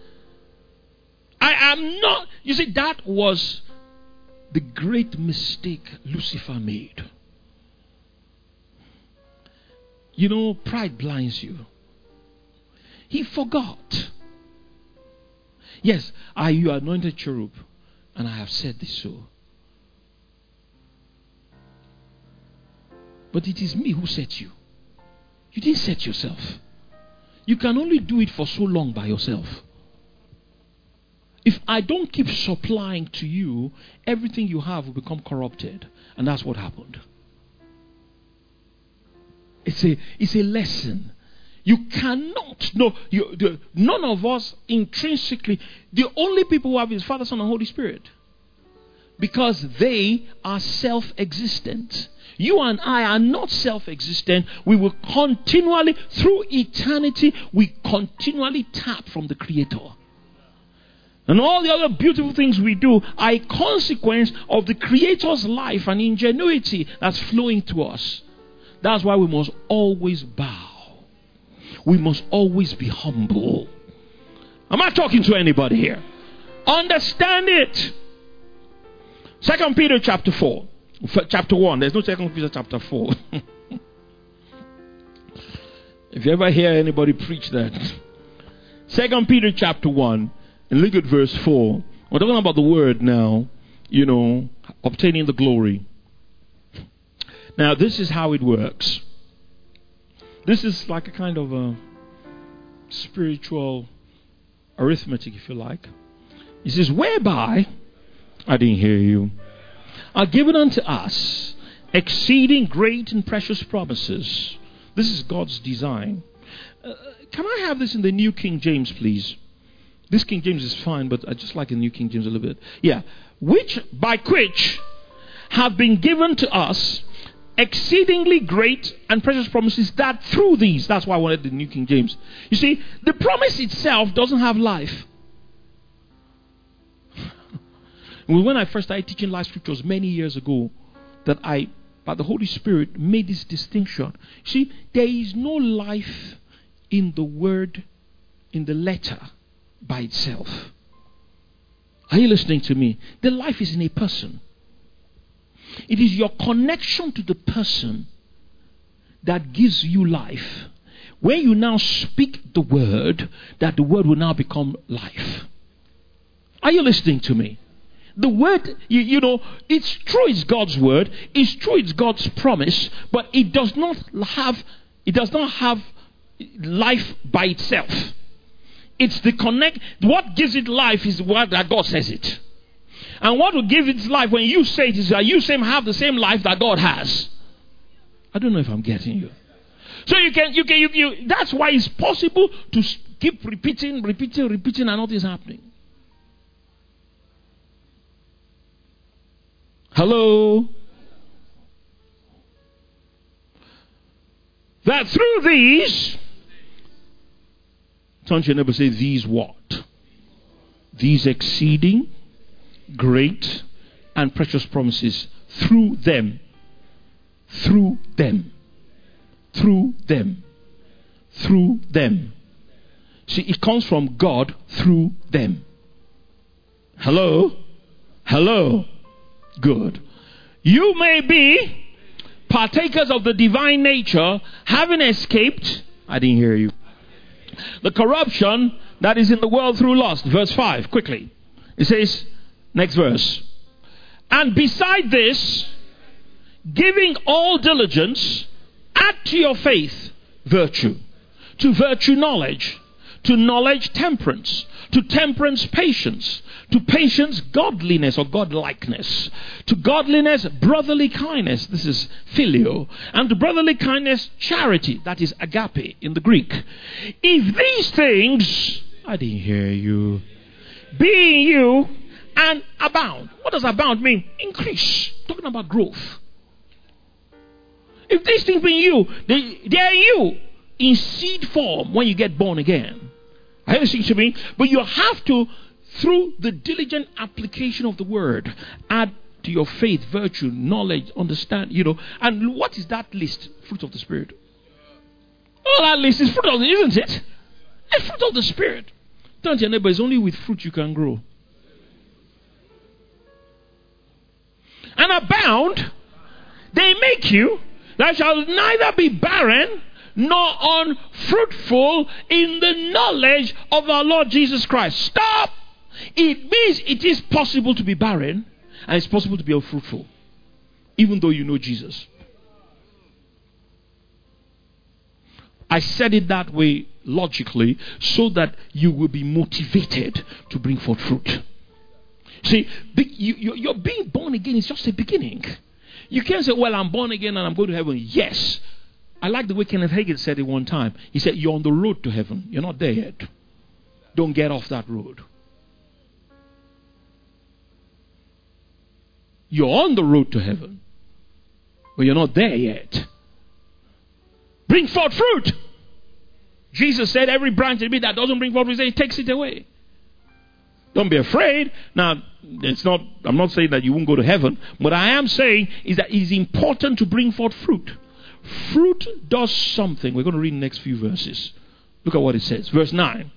I am not, you see, that was the great mistake Lucifer made. You know, pride blinds you. He forgot. Yes, you anointed cherub, and I have said this so. But it is me who set you. You didn't set yourself. You can only do it for so long by yourself. If I don't keep supplying to you, everything you have will become corrupted. And that's what happened. It's a lesson. You cannot, none of us intrinsically, the only people who have is Father, Son, and Holy Spirit. Because they are self-existent. You and I are not self-existent. We will continually, through eternity, we continually tap from the Creator. And all the other beautiful things we do are a consequence of the Creator's life and ingenuity that's flowing to us. That's why we must always bow. We must always be humble. I'm not talking to anybody here. Understand it. 2 Peter chapter 4. Chapter 1. There's no 2 Peter chapter 4. If you ever hear anybody preach that. 2 Peter chapter 1. And look at verse 4. We're talking about the word now. Obtaining the glory. Now, this is how it works. This is like a kind of a spiritual arithmetic, if you like. He says, whereby, I didn't hear you, are given unto us exceeding great and precious promises. This is God's design. Can I have this in the New King James, please? This King James is fine, but I just like the New King James a little bit. Yeah. By which have been given to us exceedingly great and precious promises, that through these, that's why I wanted the New King James. You see, the promise itself doesn't have life. When I first started teaching life scriptures many years ago, that I, by the Holy Spirit, made this distinction. See, there is no life in the word, in the letter by itself. Are you listening to me? The life is in a person. It is your connection to the person that gives you life. When you now speak the word, that the word will now become life. Are you listening to me? The word, it's true it's God's word, it's true it's God's promise, but it does not have life by itself. It's the connect. What gives it life is what that God says it. And what will give it life when you say it is that you have the same life that God has. I don't know if I'm getting you. So you can that's why it's possible to keep repeating and nothing's happening. Hello? That through these, turn to your neighbor, say, these what? These exceeding great and precious promises, through them. Through them. Through them. Through them. See, it comes from God through them. Hello? Hello? Good. You may be partakers of the divine nature, having escaped, I didn't hear you, the corruption that is in the world through lust. Verse 5, quickly. It says, next verse. And beside this, giving all diligence, add to your faith virtue, to virtue knowledge, to knowledge temperance, to temperance patience, to patience godliness or godlikeness, to godliness brotherly kindness, this is phileo, and to brotherly kindness charity, that is agape in the Greek. If these things, I didn't hear you, be in you and abound. What does abound mean? Increase. Talking about growth. If these things be in you, they are you in seed form when you get born again. Are you listening to me? But you have to, through the diligent application of the word, add to your faith, virtue, knowledge, understand, And what is that list? Fruit of the Spirit. All that list is fruit of isn't it? It's fruit of the Spirit. Turn to your neighbor, it's only with fruit you can grow. And abound, they make you that shall neither be barren nor unfruitful in the knowledge of our Lord Jesus Christ. Stop! It means it is possible to be barren and it's possible to be unfruitful, even though you know Jesus. I said it that way logically so that you will be motivated to bring forth fruit. See, you're being born again is just a beginning. You can't say, well, I'm born again and I'm going to heaven. Yes. I like the way Kenneth Hagin said it one time. He said, you're on the road to heaven. You're not there yet. Don't get off that road. You're on the road to heaven, but you're not there yet. Bring forth fruit. Jesus said, every branch in me that doesn't bring forth fruit, he takes it away. Don't be afraid. Now, I'm not saying that you won't go to heaven. What I am saying is that it is important to bring forth fruit. Fruit does something. We're going to read the next few verses. Look at what it says. Verse 9.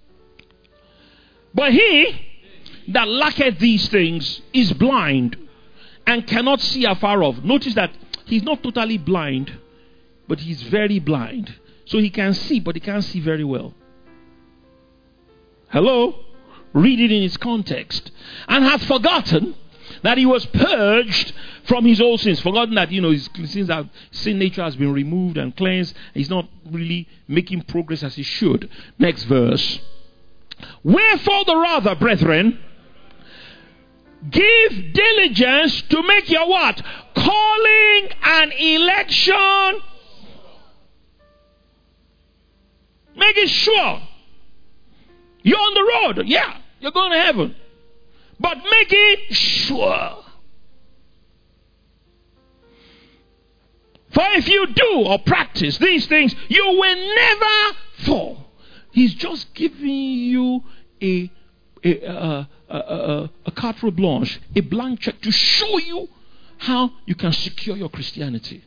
But he that lacketh these things is blind and cannot see afar off. Notice that he's not totally blind, but he's very blind. So he can see, but he can't see very well. Hello? Read it in its context. And hath forgotten that he was purged from his old sins. Forgotten that, his sin nature has been removed and cleansed. He's not really making progress as he should. Next verse. Wherefore the rather, brethren, give diligence to make your what? Calling and election. Make it sure. You're on the road. Yeah, you're going to heaven. But make it sure. For if you do or practice these things, you will never fall. He's just giving you a carte blanche, a blank check to show you how you can secure your Christianity.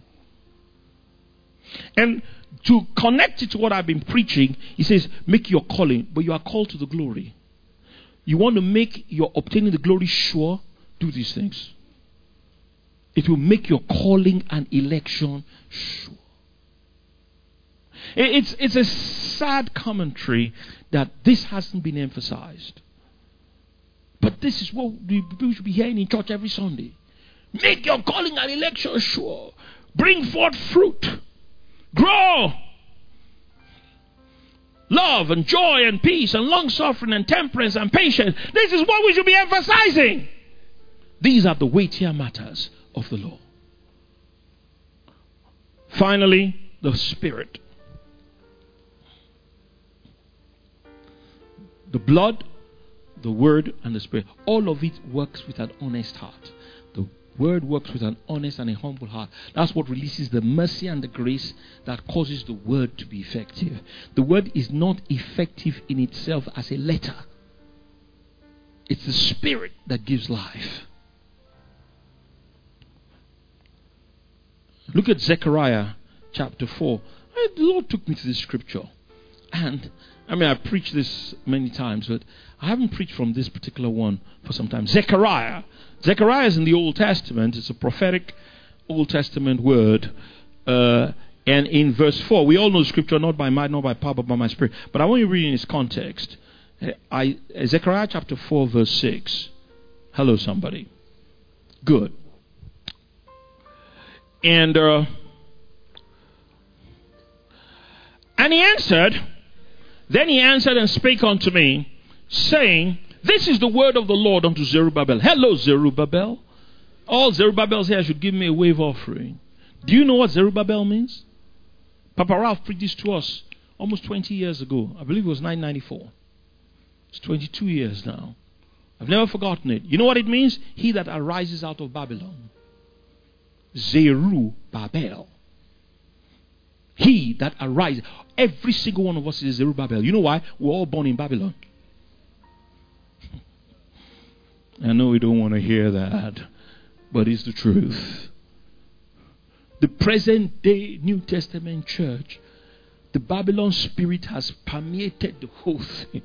And to connect it to what I've been preaching, he says, make your calling, but you are called to the glory. You want to make your obtaining the glory sure? Do these things. It will make your calling and election sure. It's a sad commentary that this hasn't been emphasized. But this is what people should be hearing in church every Sunday. Make your calling and election sure. Bring forth fruit. Grow. Love and joy and peace and long suffering and temperance and patience. This is what we should be emphasizing. These are the weightier matters of the law. Finally, the Spirit. The blood, the word, and the Spirit. All of it works with an honest heart. The word works with an honest and a humble heart. That's what releases the mercy and the grace that causes the word to be effective. The word is not effective in itself as a letter. It's the Spirit that gives life. Look at Zechariah chapter 4. The Lord took me to this scripture. And I preached this many times, but I haven't preached from this particular one for some time. Zechariah. Zechariah is in the Old Testament. It's a prophetic Old Testament word. And in verse 4, we all know the scripture, not by might, not by power, but by my Spirit. But I want you to read in its context. Zechariah chapter 4, verse 6. Hello, somebody. Good. And he answered, then he answered and spake unto me, saying, this is the word of the Lord unto Zerubbabel. Hello, Zerubbabel. All Zerubbabels here should give me a wave offering. Do you know what Zerubbabel means? Papa Ralph preached this to us almost 20 years ago. I believe it was 1994. It's 22 years now. I've never forgotten it. You know what it means? He that arises out of Babylon. Zerubbabel. He that arises. Every single one of us is Zerubbabel. You know why? We're all born in Babylon. I know we don't want to hear that, but it's the truth. The present day New Testament church, the Babylon spirit has permeated the whole thing.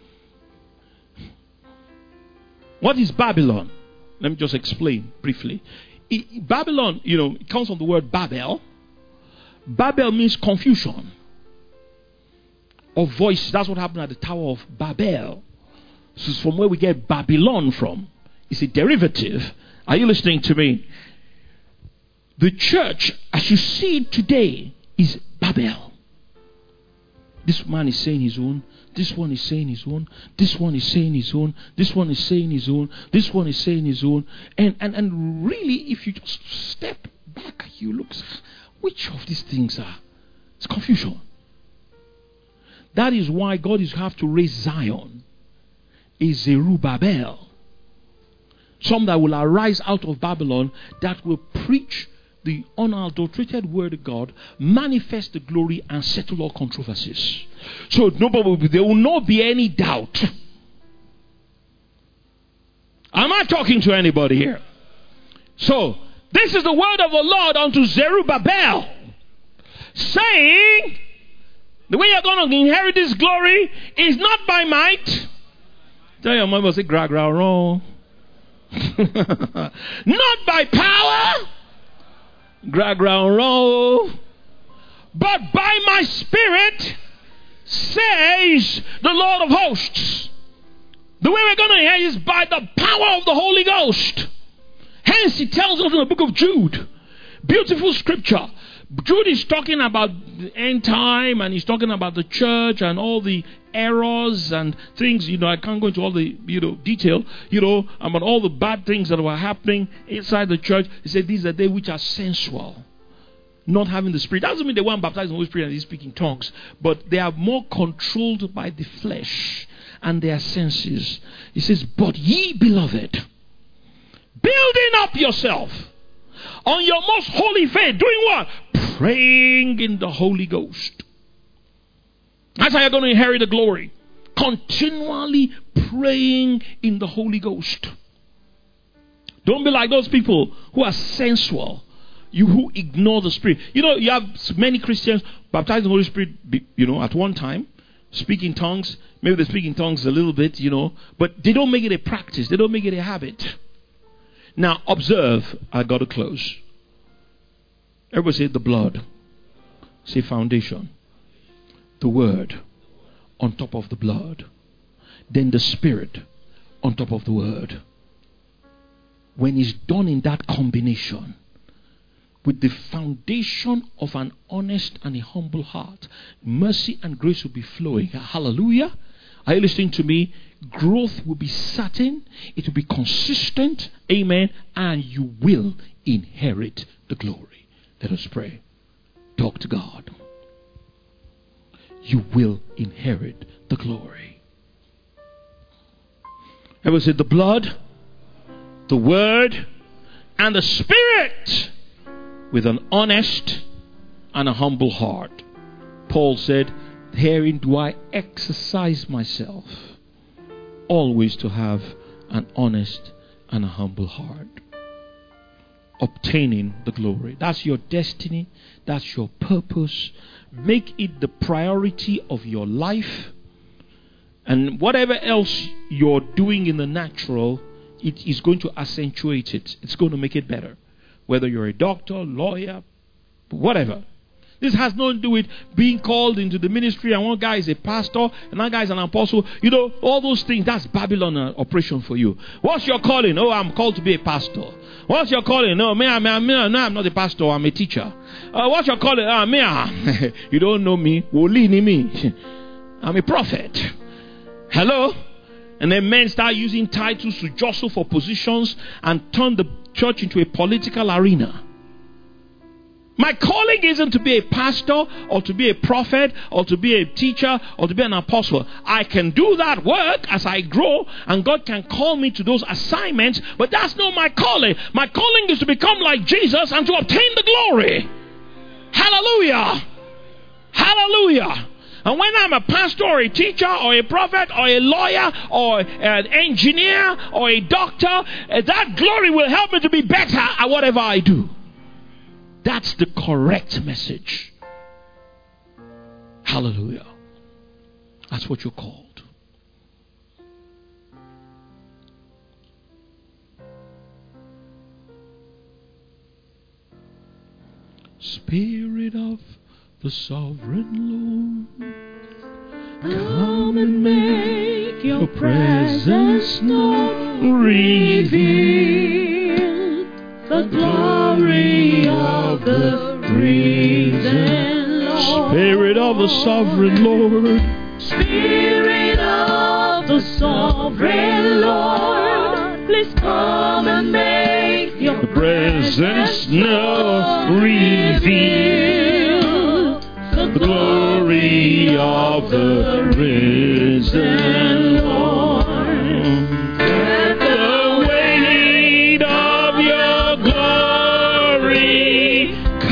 What is Babylon? Let me just explain briefly. Babylon, it comes from the word Babel. Babel means confusion of voice. That's what happened at the Tower of Babel. This is from where we get Babylon from. It's a derivative. Are you listening to me? The church, as you see it today, is Babel. This man is saying his own. This one is saying his own. This one is saying his own. This one is saying his own. This one is saying his own. And really, if you just step back, you look, which of these things are? It's confusion. That is why God is have to raise Zion. A Zerubbabel. Some that will arise out of Babylon that will preach the unadulterated word of God, manifest the glory, and settle all controversies. So there will not be any doubt. Am I talking to anybody here? So, this is the word of the Lord unto Zerubbabel, saying, the way you're going to inherit this glory is not by might. Tell your mother, say, gra gra wrong. Not by power. Gra gra wrong. But by my Spirit, says the Lord of hosts. The way we're going to inherit is by the power of the Holy Ghost. Hence, he tells us in the book of Jude, beautiful scripture. Jude is talking about the end time, and he's talking about the church and all the errors and things. I can't go into all the detail. About all the bad things that were happening inside the church. He said these are they which are sensual, not having the Spirit. That doesn't mean they weren't baptized in the Holy Spirit and they speak in tongues, but they are more controlled by the flesh and their senses. He says, but ye beloved, building up yourself on your most holy faith, doing what? Praying in the Holy Ghost. That's how you're going to inherit the glory. Continually praying in the Holy Ghost. Don't be like those people who are sensual. Who ignore the Spirit. You have many Christians baptized in the Holy Spirit, at one time. speak in tongues. Maybe they speak in tongues a little bit, but they don't make it a practice. They don't make it a habit. Now, observe. I got to close. Everybody say the blood. Say foundation. The word on top of the blood. Then the Spirit on top of the word. When it's done in that combination, with the foundation of an honest and a humble heart, mercy and grace will be flowing. Hallelujah. Are you listening to me? Growth will be certain. It will be consistent. Amen. And you will inherit the glory. Let us pray. Talk to God. You will inherit the glory. Everyone said the blood, the word, and the Spirit, with an honest and a humble heart. Paul said, herein do I exercise myself, always to have an honest and a humble heart. Obtaining the glory. That's your destiny. That's your purpose. Make it the priority of your life. And whatever else you're doing in the natural, it is going to accentuate it. It's going to make it better. Whether you're a doctor, lawyer, whatever. This has nothing to do with being called into the ministry, and one guy is a pastor and that guy is an apostle. All those things, that's Babylon operation for you. What's your calling? Oh, I'm called to be a pastor. What's your calling? No, I'm not a pastor, I'm a teacher. What's your calling? You don't know me. I'm a prophet. Hello? And then men start using titles to jostle for positions and turn the church into a political arena. My calling isn't to be a pastor or to be a prophet or to be a teacher or to be an apostle. I can do that work as I grow, and God can call me to those assignments, but that's not my calling. My calling is to become like Jesus and to obtain the glory. Hallelujah. Hallelujah. And when I'm a pastor or a teacher or a prophet or a lawyer or an engineer or a doctor, that glory will help me to be better at whatever I do. That's the correct message. Hallelujah. That's what you're called. Spirit of the sovereign Lord, come and make your presence known. Reveal the glory of the risen Lord. Spirit of the sovereign Lord, Spirit of the sovereign Lord, please come and make your presence known. Reveal the glory of the risen Lord. Let the weight of your glory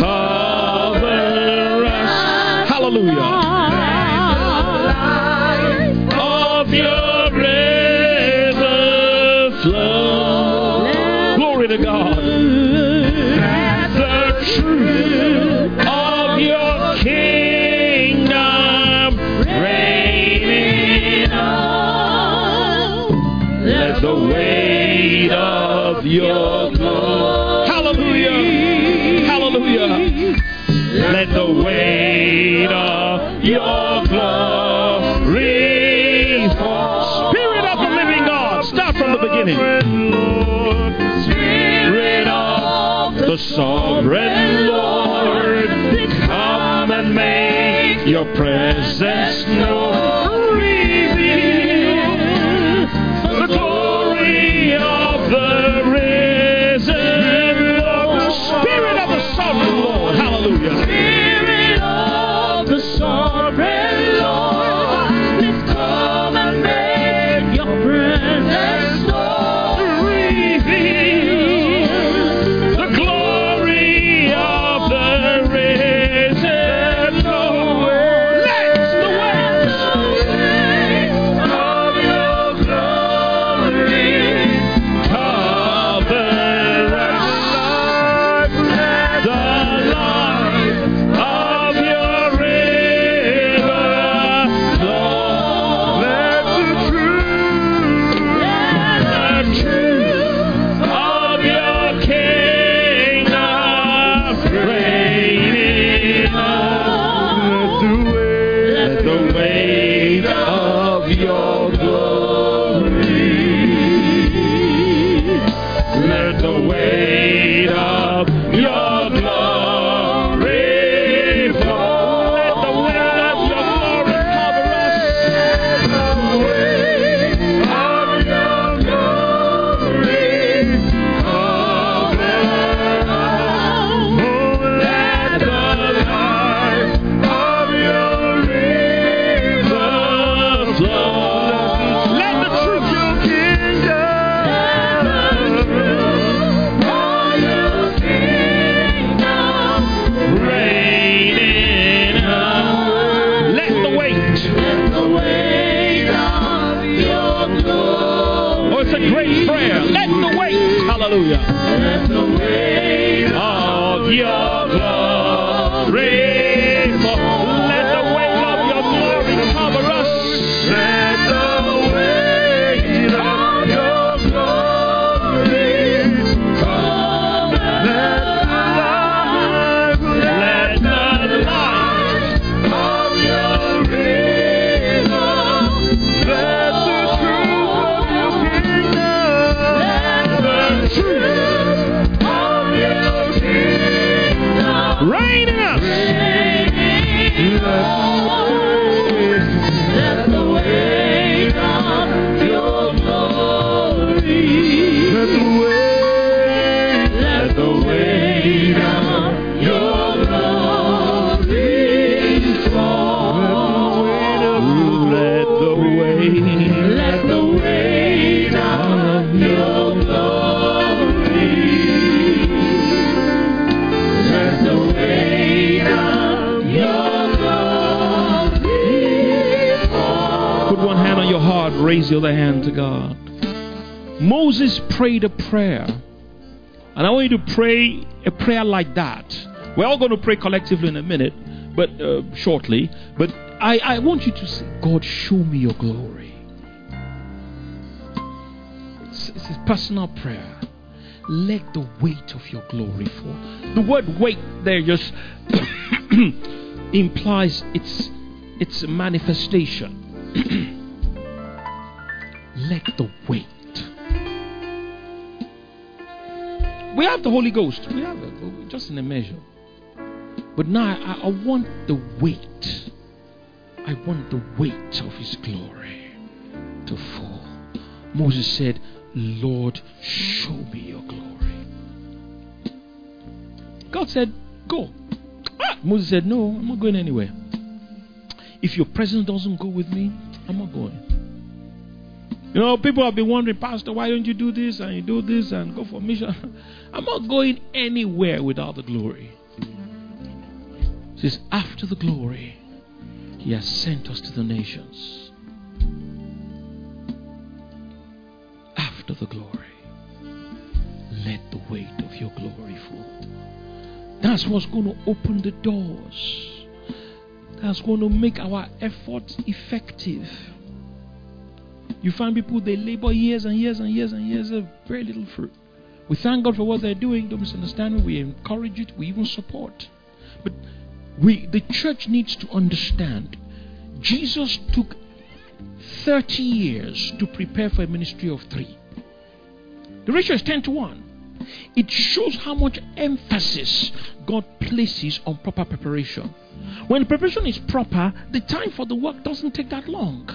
cover us. Hallelujah. Of your river flow. Glory to God. The truth of your kingdom reigning on. Let the weight of your glory. Hallelujah. Hallelujah. Let the weight of your glory fall. Spirit of the living God. Start from the beginning. Spirit of the sovereign Lord, come and make your presence known. Reveal the glory of the risen Lord. Spirit of the sovereign Lord. Hallelujah. Spirit of the sovereign Lord, please come and make your presence known. Reveal the glory of the risen Lord. Let the weight Hallelujah. Let the weight of your glory fall. Let the weight of your glory cover us. Let the weight of your glory come. Let the light of your river, let the truth of your kingdom, let the truth of your kingdom reign in us. Let the weight of your glory, let the weight of your glory fall. Let the weight of your glory, let the weight of your glory fall. Put one hand on your heart, raise the other hand to God. Moses prayed a prayer, and I want you to pray a prayer like that. We're all going to pray collectively in a minute, but shortly. But I want you to say, God, show me your glory. It's a personal prayer. Let the weight of your glory fall. The word weight there just implies it's a manifestation. Let the weight. We have the Holy Ghost. We have it, just in a measure. But now I want the weight. I want the weight of His glory to fall. Moses said, Lord, show me your glory. God said, go. Moses said, no, I'm not going anywhere. If your presence doesn't go with me, I'm not going. You know, people have been wondering, Pastor, why don't you do this and you do this and go for mission? I'm not going anywhere without the glory. It says, after the glory, He has sent us to the nations. After the glory, let the weight of your glory fall. That's what's going to open the doors. That's going to make our efforts effective. You find people, they labor years and years and years and years of very little fruit. We thank God for what they're doing. Don't misunderstand me. We encourage it. We even support. But the church needs to understand, Jesus took 30 years to prepare for a ministry of 3. The ratio is 10-1. It shows how much emphasis God places on proper preparation. When the preparation is proper, the time for the work doesn't take that long.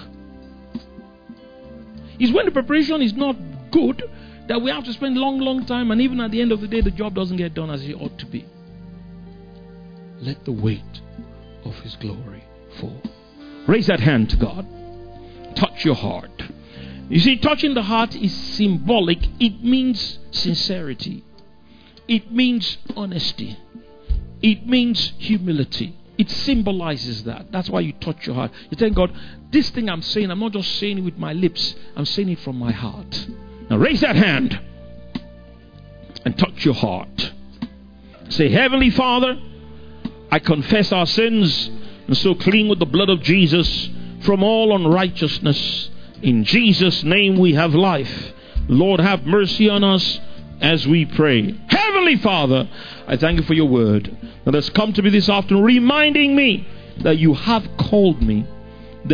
It's when the preparation is not good that we have to spend long time, and even at the end of the day, the job doesn't get done as it ought to be. Let the weight of His glory fall. Raise that hand to God. Touch your heart. You see, touching the heart is symbolic. It means sincerity. It means honesty. It means humility. It symbolizes that. That's why you touch your heart. You tell God, this thing I'm saying, I'm not just saying it with my lips. I'm saying it from my heart. Now raise that hand and touch your heart. Say, Heavenly Father, I confess our sins and so clean with the blood of Jesus from all unrighteousness. In Jesus' name we have life. Lord, have mercy on us as we pray. Heavenly Father, I thank you for your word that has come to me this afternoon, reminding me that you have called me, to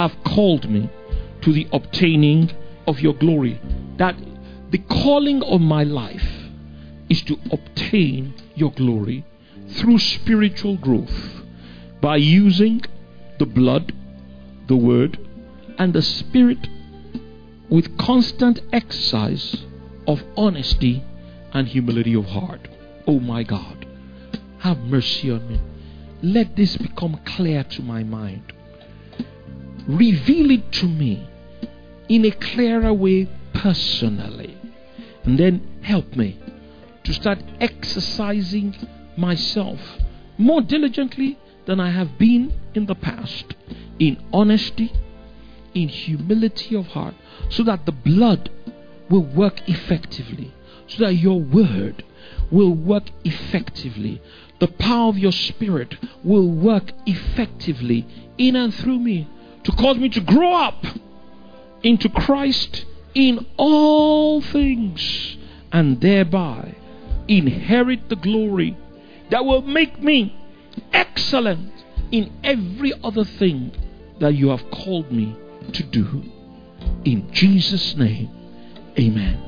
the obtaining of your glory. That the calling of my life is to obtain your glory through spiritual growth by using the blood, the word, and the Spirit with constant exercise of honesty and humility of heart. Oh my God, have mercy on me. Let this become clear to my mind. Reveal it to me in a clearer way personally. And then help me to start exercising myself more diligently than I have been in the past, in honesty, in humility of heart, so that the blood will work effectively, so that your word will work effectively. The power of your Spirit will work effectively in and through me to cause me to grow up into Christ in all things, and thereby inherit the glory that will make me excellent in every other thing that you have called me to do. In Jesus' name, amen.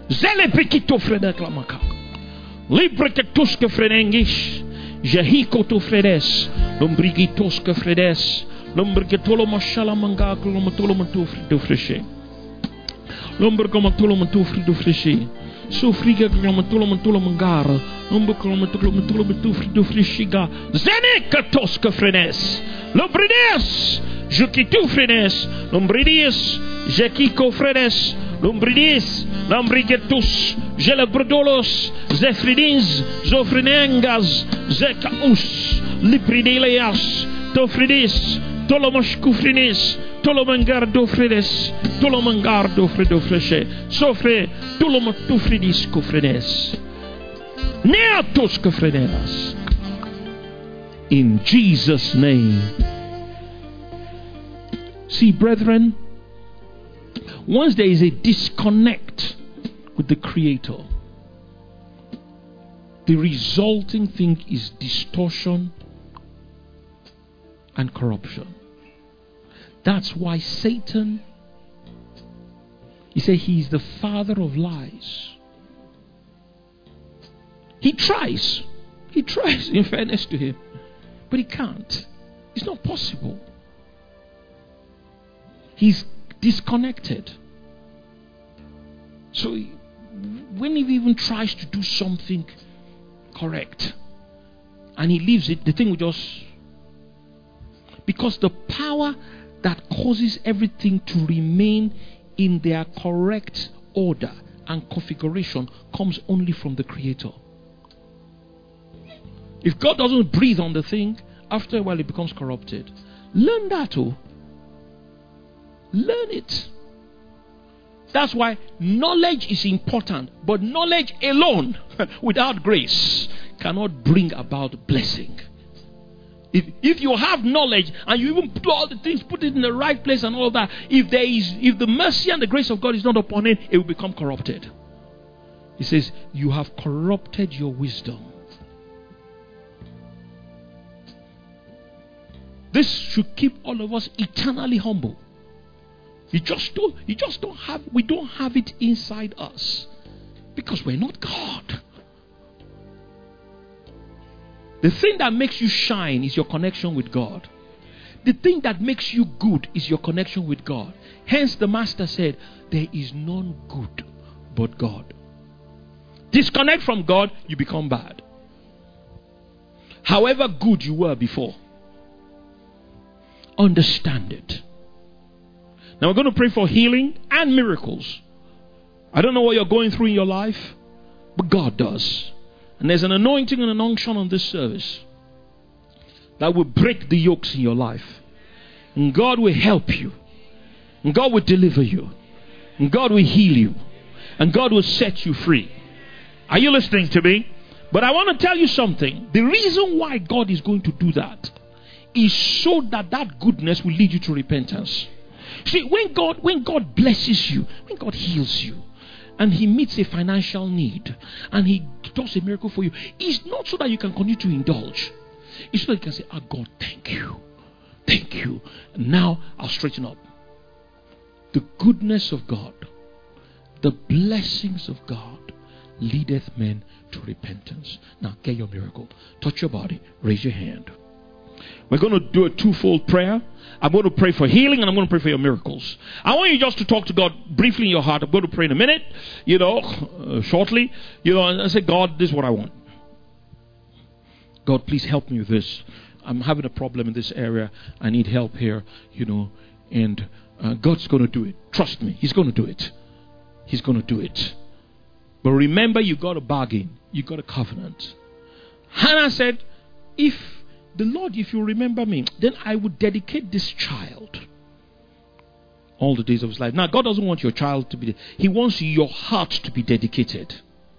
Libreketuske frenengish, Jehikoto fredes, Lombrigitoske fredes, Lombrigitolo mashala manga, Lomatolo mantufri do frishe. Lombergomatolo mantufri do frishe. So friga Lomatolo mantolo mangara, Lombergomatolo mantufri do frishiga, Zenekatoske fredes, Lombrides, Jukitu fredes, Lombrides, Jekiko fredes, Lombridis, Lambrigetus, Gelebrodolos, Zefridins, Zofrinengas, Zekaus, Liprideleas, Tofridis, Tolomoshkufrinis, Tolomangardo Fredes, Tolomangardo Fredofreshe, Sofre, Tolomotufridis Kufredes, Neatos Kufrederas. In Jesus' name. See, brethren, once there is a disconnect with the Creator, the resulting thing is distortion and corruption. That's why Satan, he said he is the father of lies. He tries in fairness to him, but he can't. It's not possible. He's disconnected. So when he even tries to do something correct and he leaves it, the thing will just, because the power that causes everything to remain in their correct order and configuration comes only from the Creator. If God doesn't breathe on the thing, after a while it becomes corrupted. Learn that too. Learn it. That's why knowledge is important, but knowledge alone without grace cannot bring about blessing. If you have knowledge and you even do all the things, put it in the right place and all that, if the mercy and the grace of God is not upon it, it will become corrupted. He says, you have corrupted your wisdom. This should keep all of us eternally humble. We don't have it inside us because we're not God. The thing that makes you shine is your connection with God. The thing that makes you good is your connection with God. Hence the Master said, there is none good but God. Disconnect from God, you become bad. However good you were before, understand it. Now we're going to pray for healing and miracles. I don't know what you're going through in your life, but God does. And there's an anointing and an unction on this service that will break the yokes in your life. And God will help you. And God will deliver you. And God will heal you. And God will set you free. Are you listening to me? But I want to tell you something. The reason why God is going to do that is so that that goodness will lead you to repentance. See, when God blesses you, when God heals you, and He meets a financial need, and He does a miracle for you, it's not so that you can continue to indulge. It's so that you can say, "Ah, God, thank you. Thank you. Now I'll straighten up." The goodness of God, the blessings of God, leadeth men to repentance. Now get your miracle. Touch your body. Raise your hand. We're going to do a twofold prayer. I'm going to pray for healing and I'm going to pray for your miracles. I want you just to talk to God briefly in your heart. I'm going to pray in a minute, shortly, and say, God, this is what I want. God, please help me with this. I'm having a problem in this area. I need help here, and God's going to do it. Trust me, He's going to do it. He's going to do it. But remember, you got a bargain. You got a covenant. Hannah said, if you remember me, then I would dedicate this child all the days of his life. Now, God doesn't want your child to be, He wants your heart to be dedicated.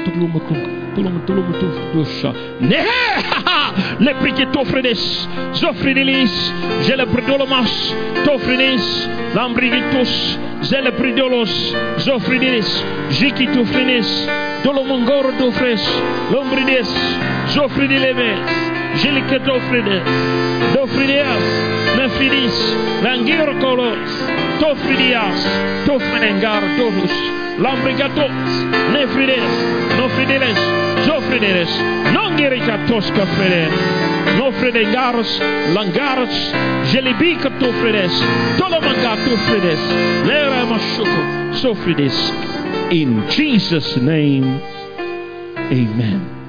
Le prike tofredes, zofridelis, jele pridolomas, tofredes, lambrigitus, zele pridolos, zofridelis, jiki tofredes, dolomongoro tofres, lombrides, zofridilemes, jelike tofredes, dofrideas, nefridis, langirkolos, tofridias, tofrenengar dolus, lambrigatos, nefrides, nofrideles, zofrideles, nongerica tosca fredes, nofredengaros, langaros, jelibika tofredes, dolomanga tofredes, lera mashuko, sofrides. In Jesus' name, amen.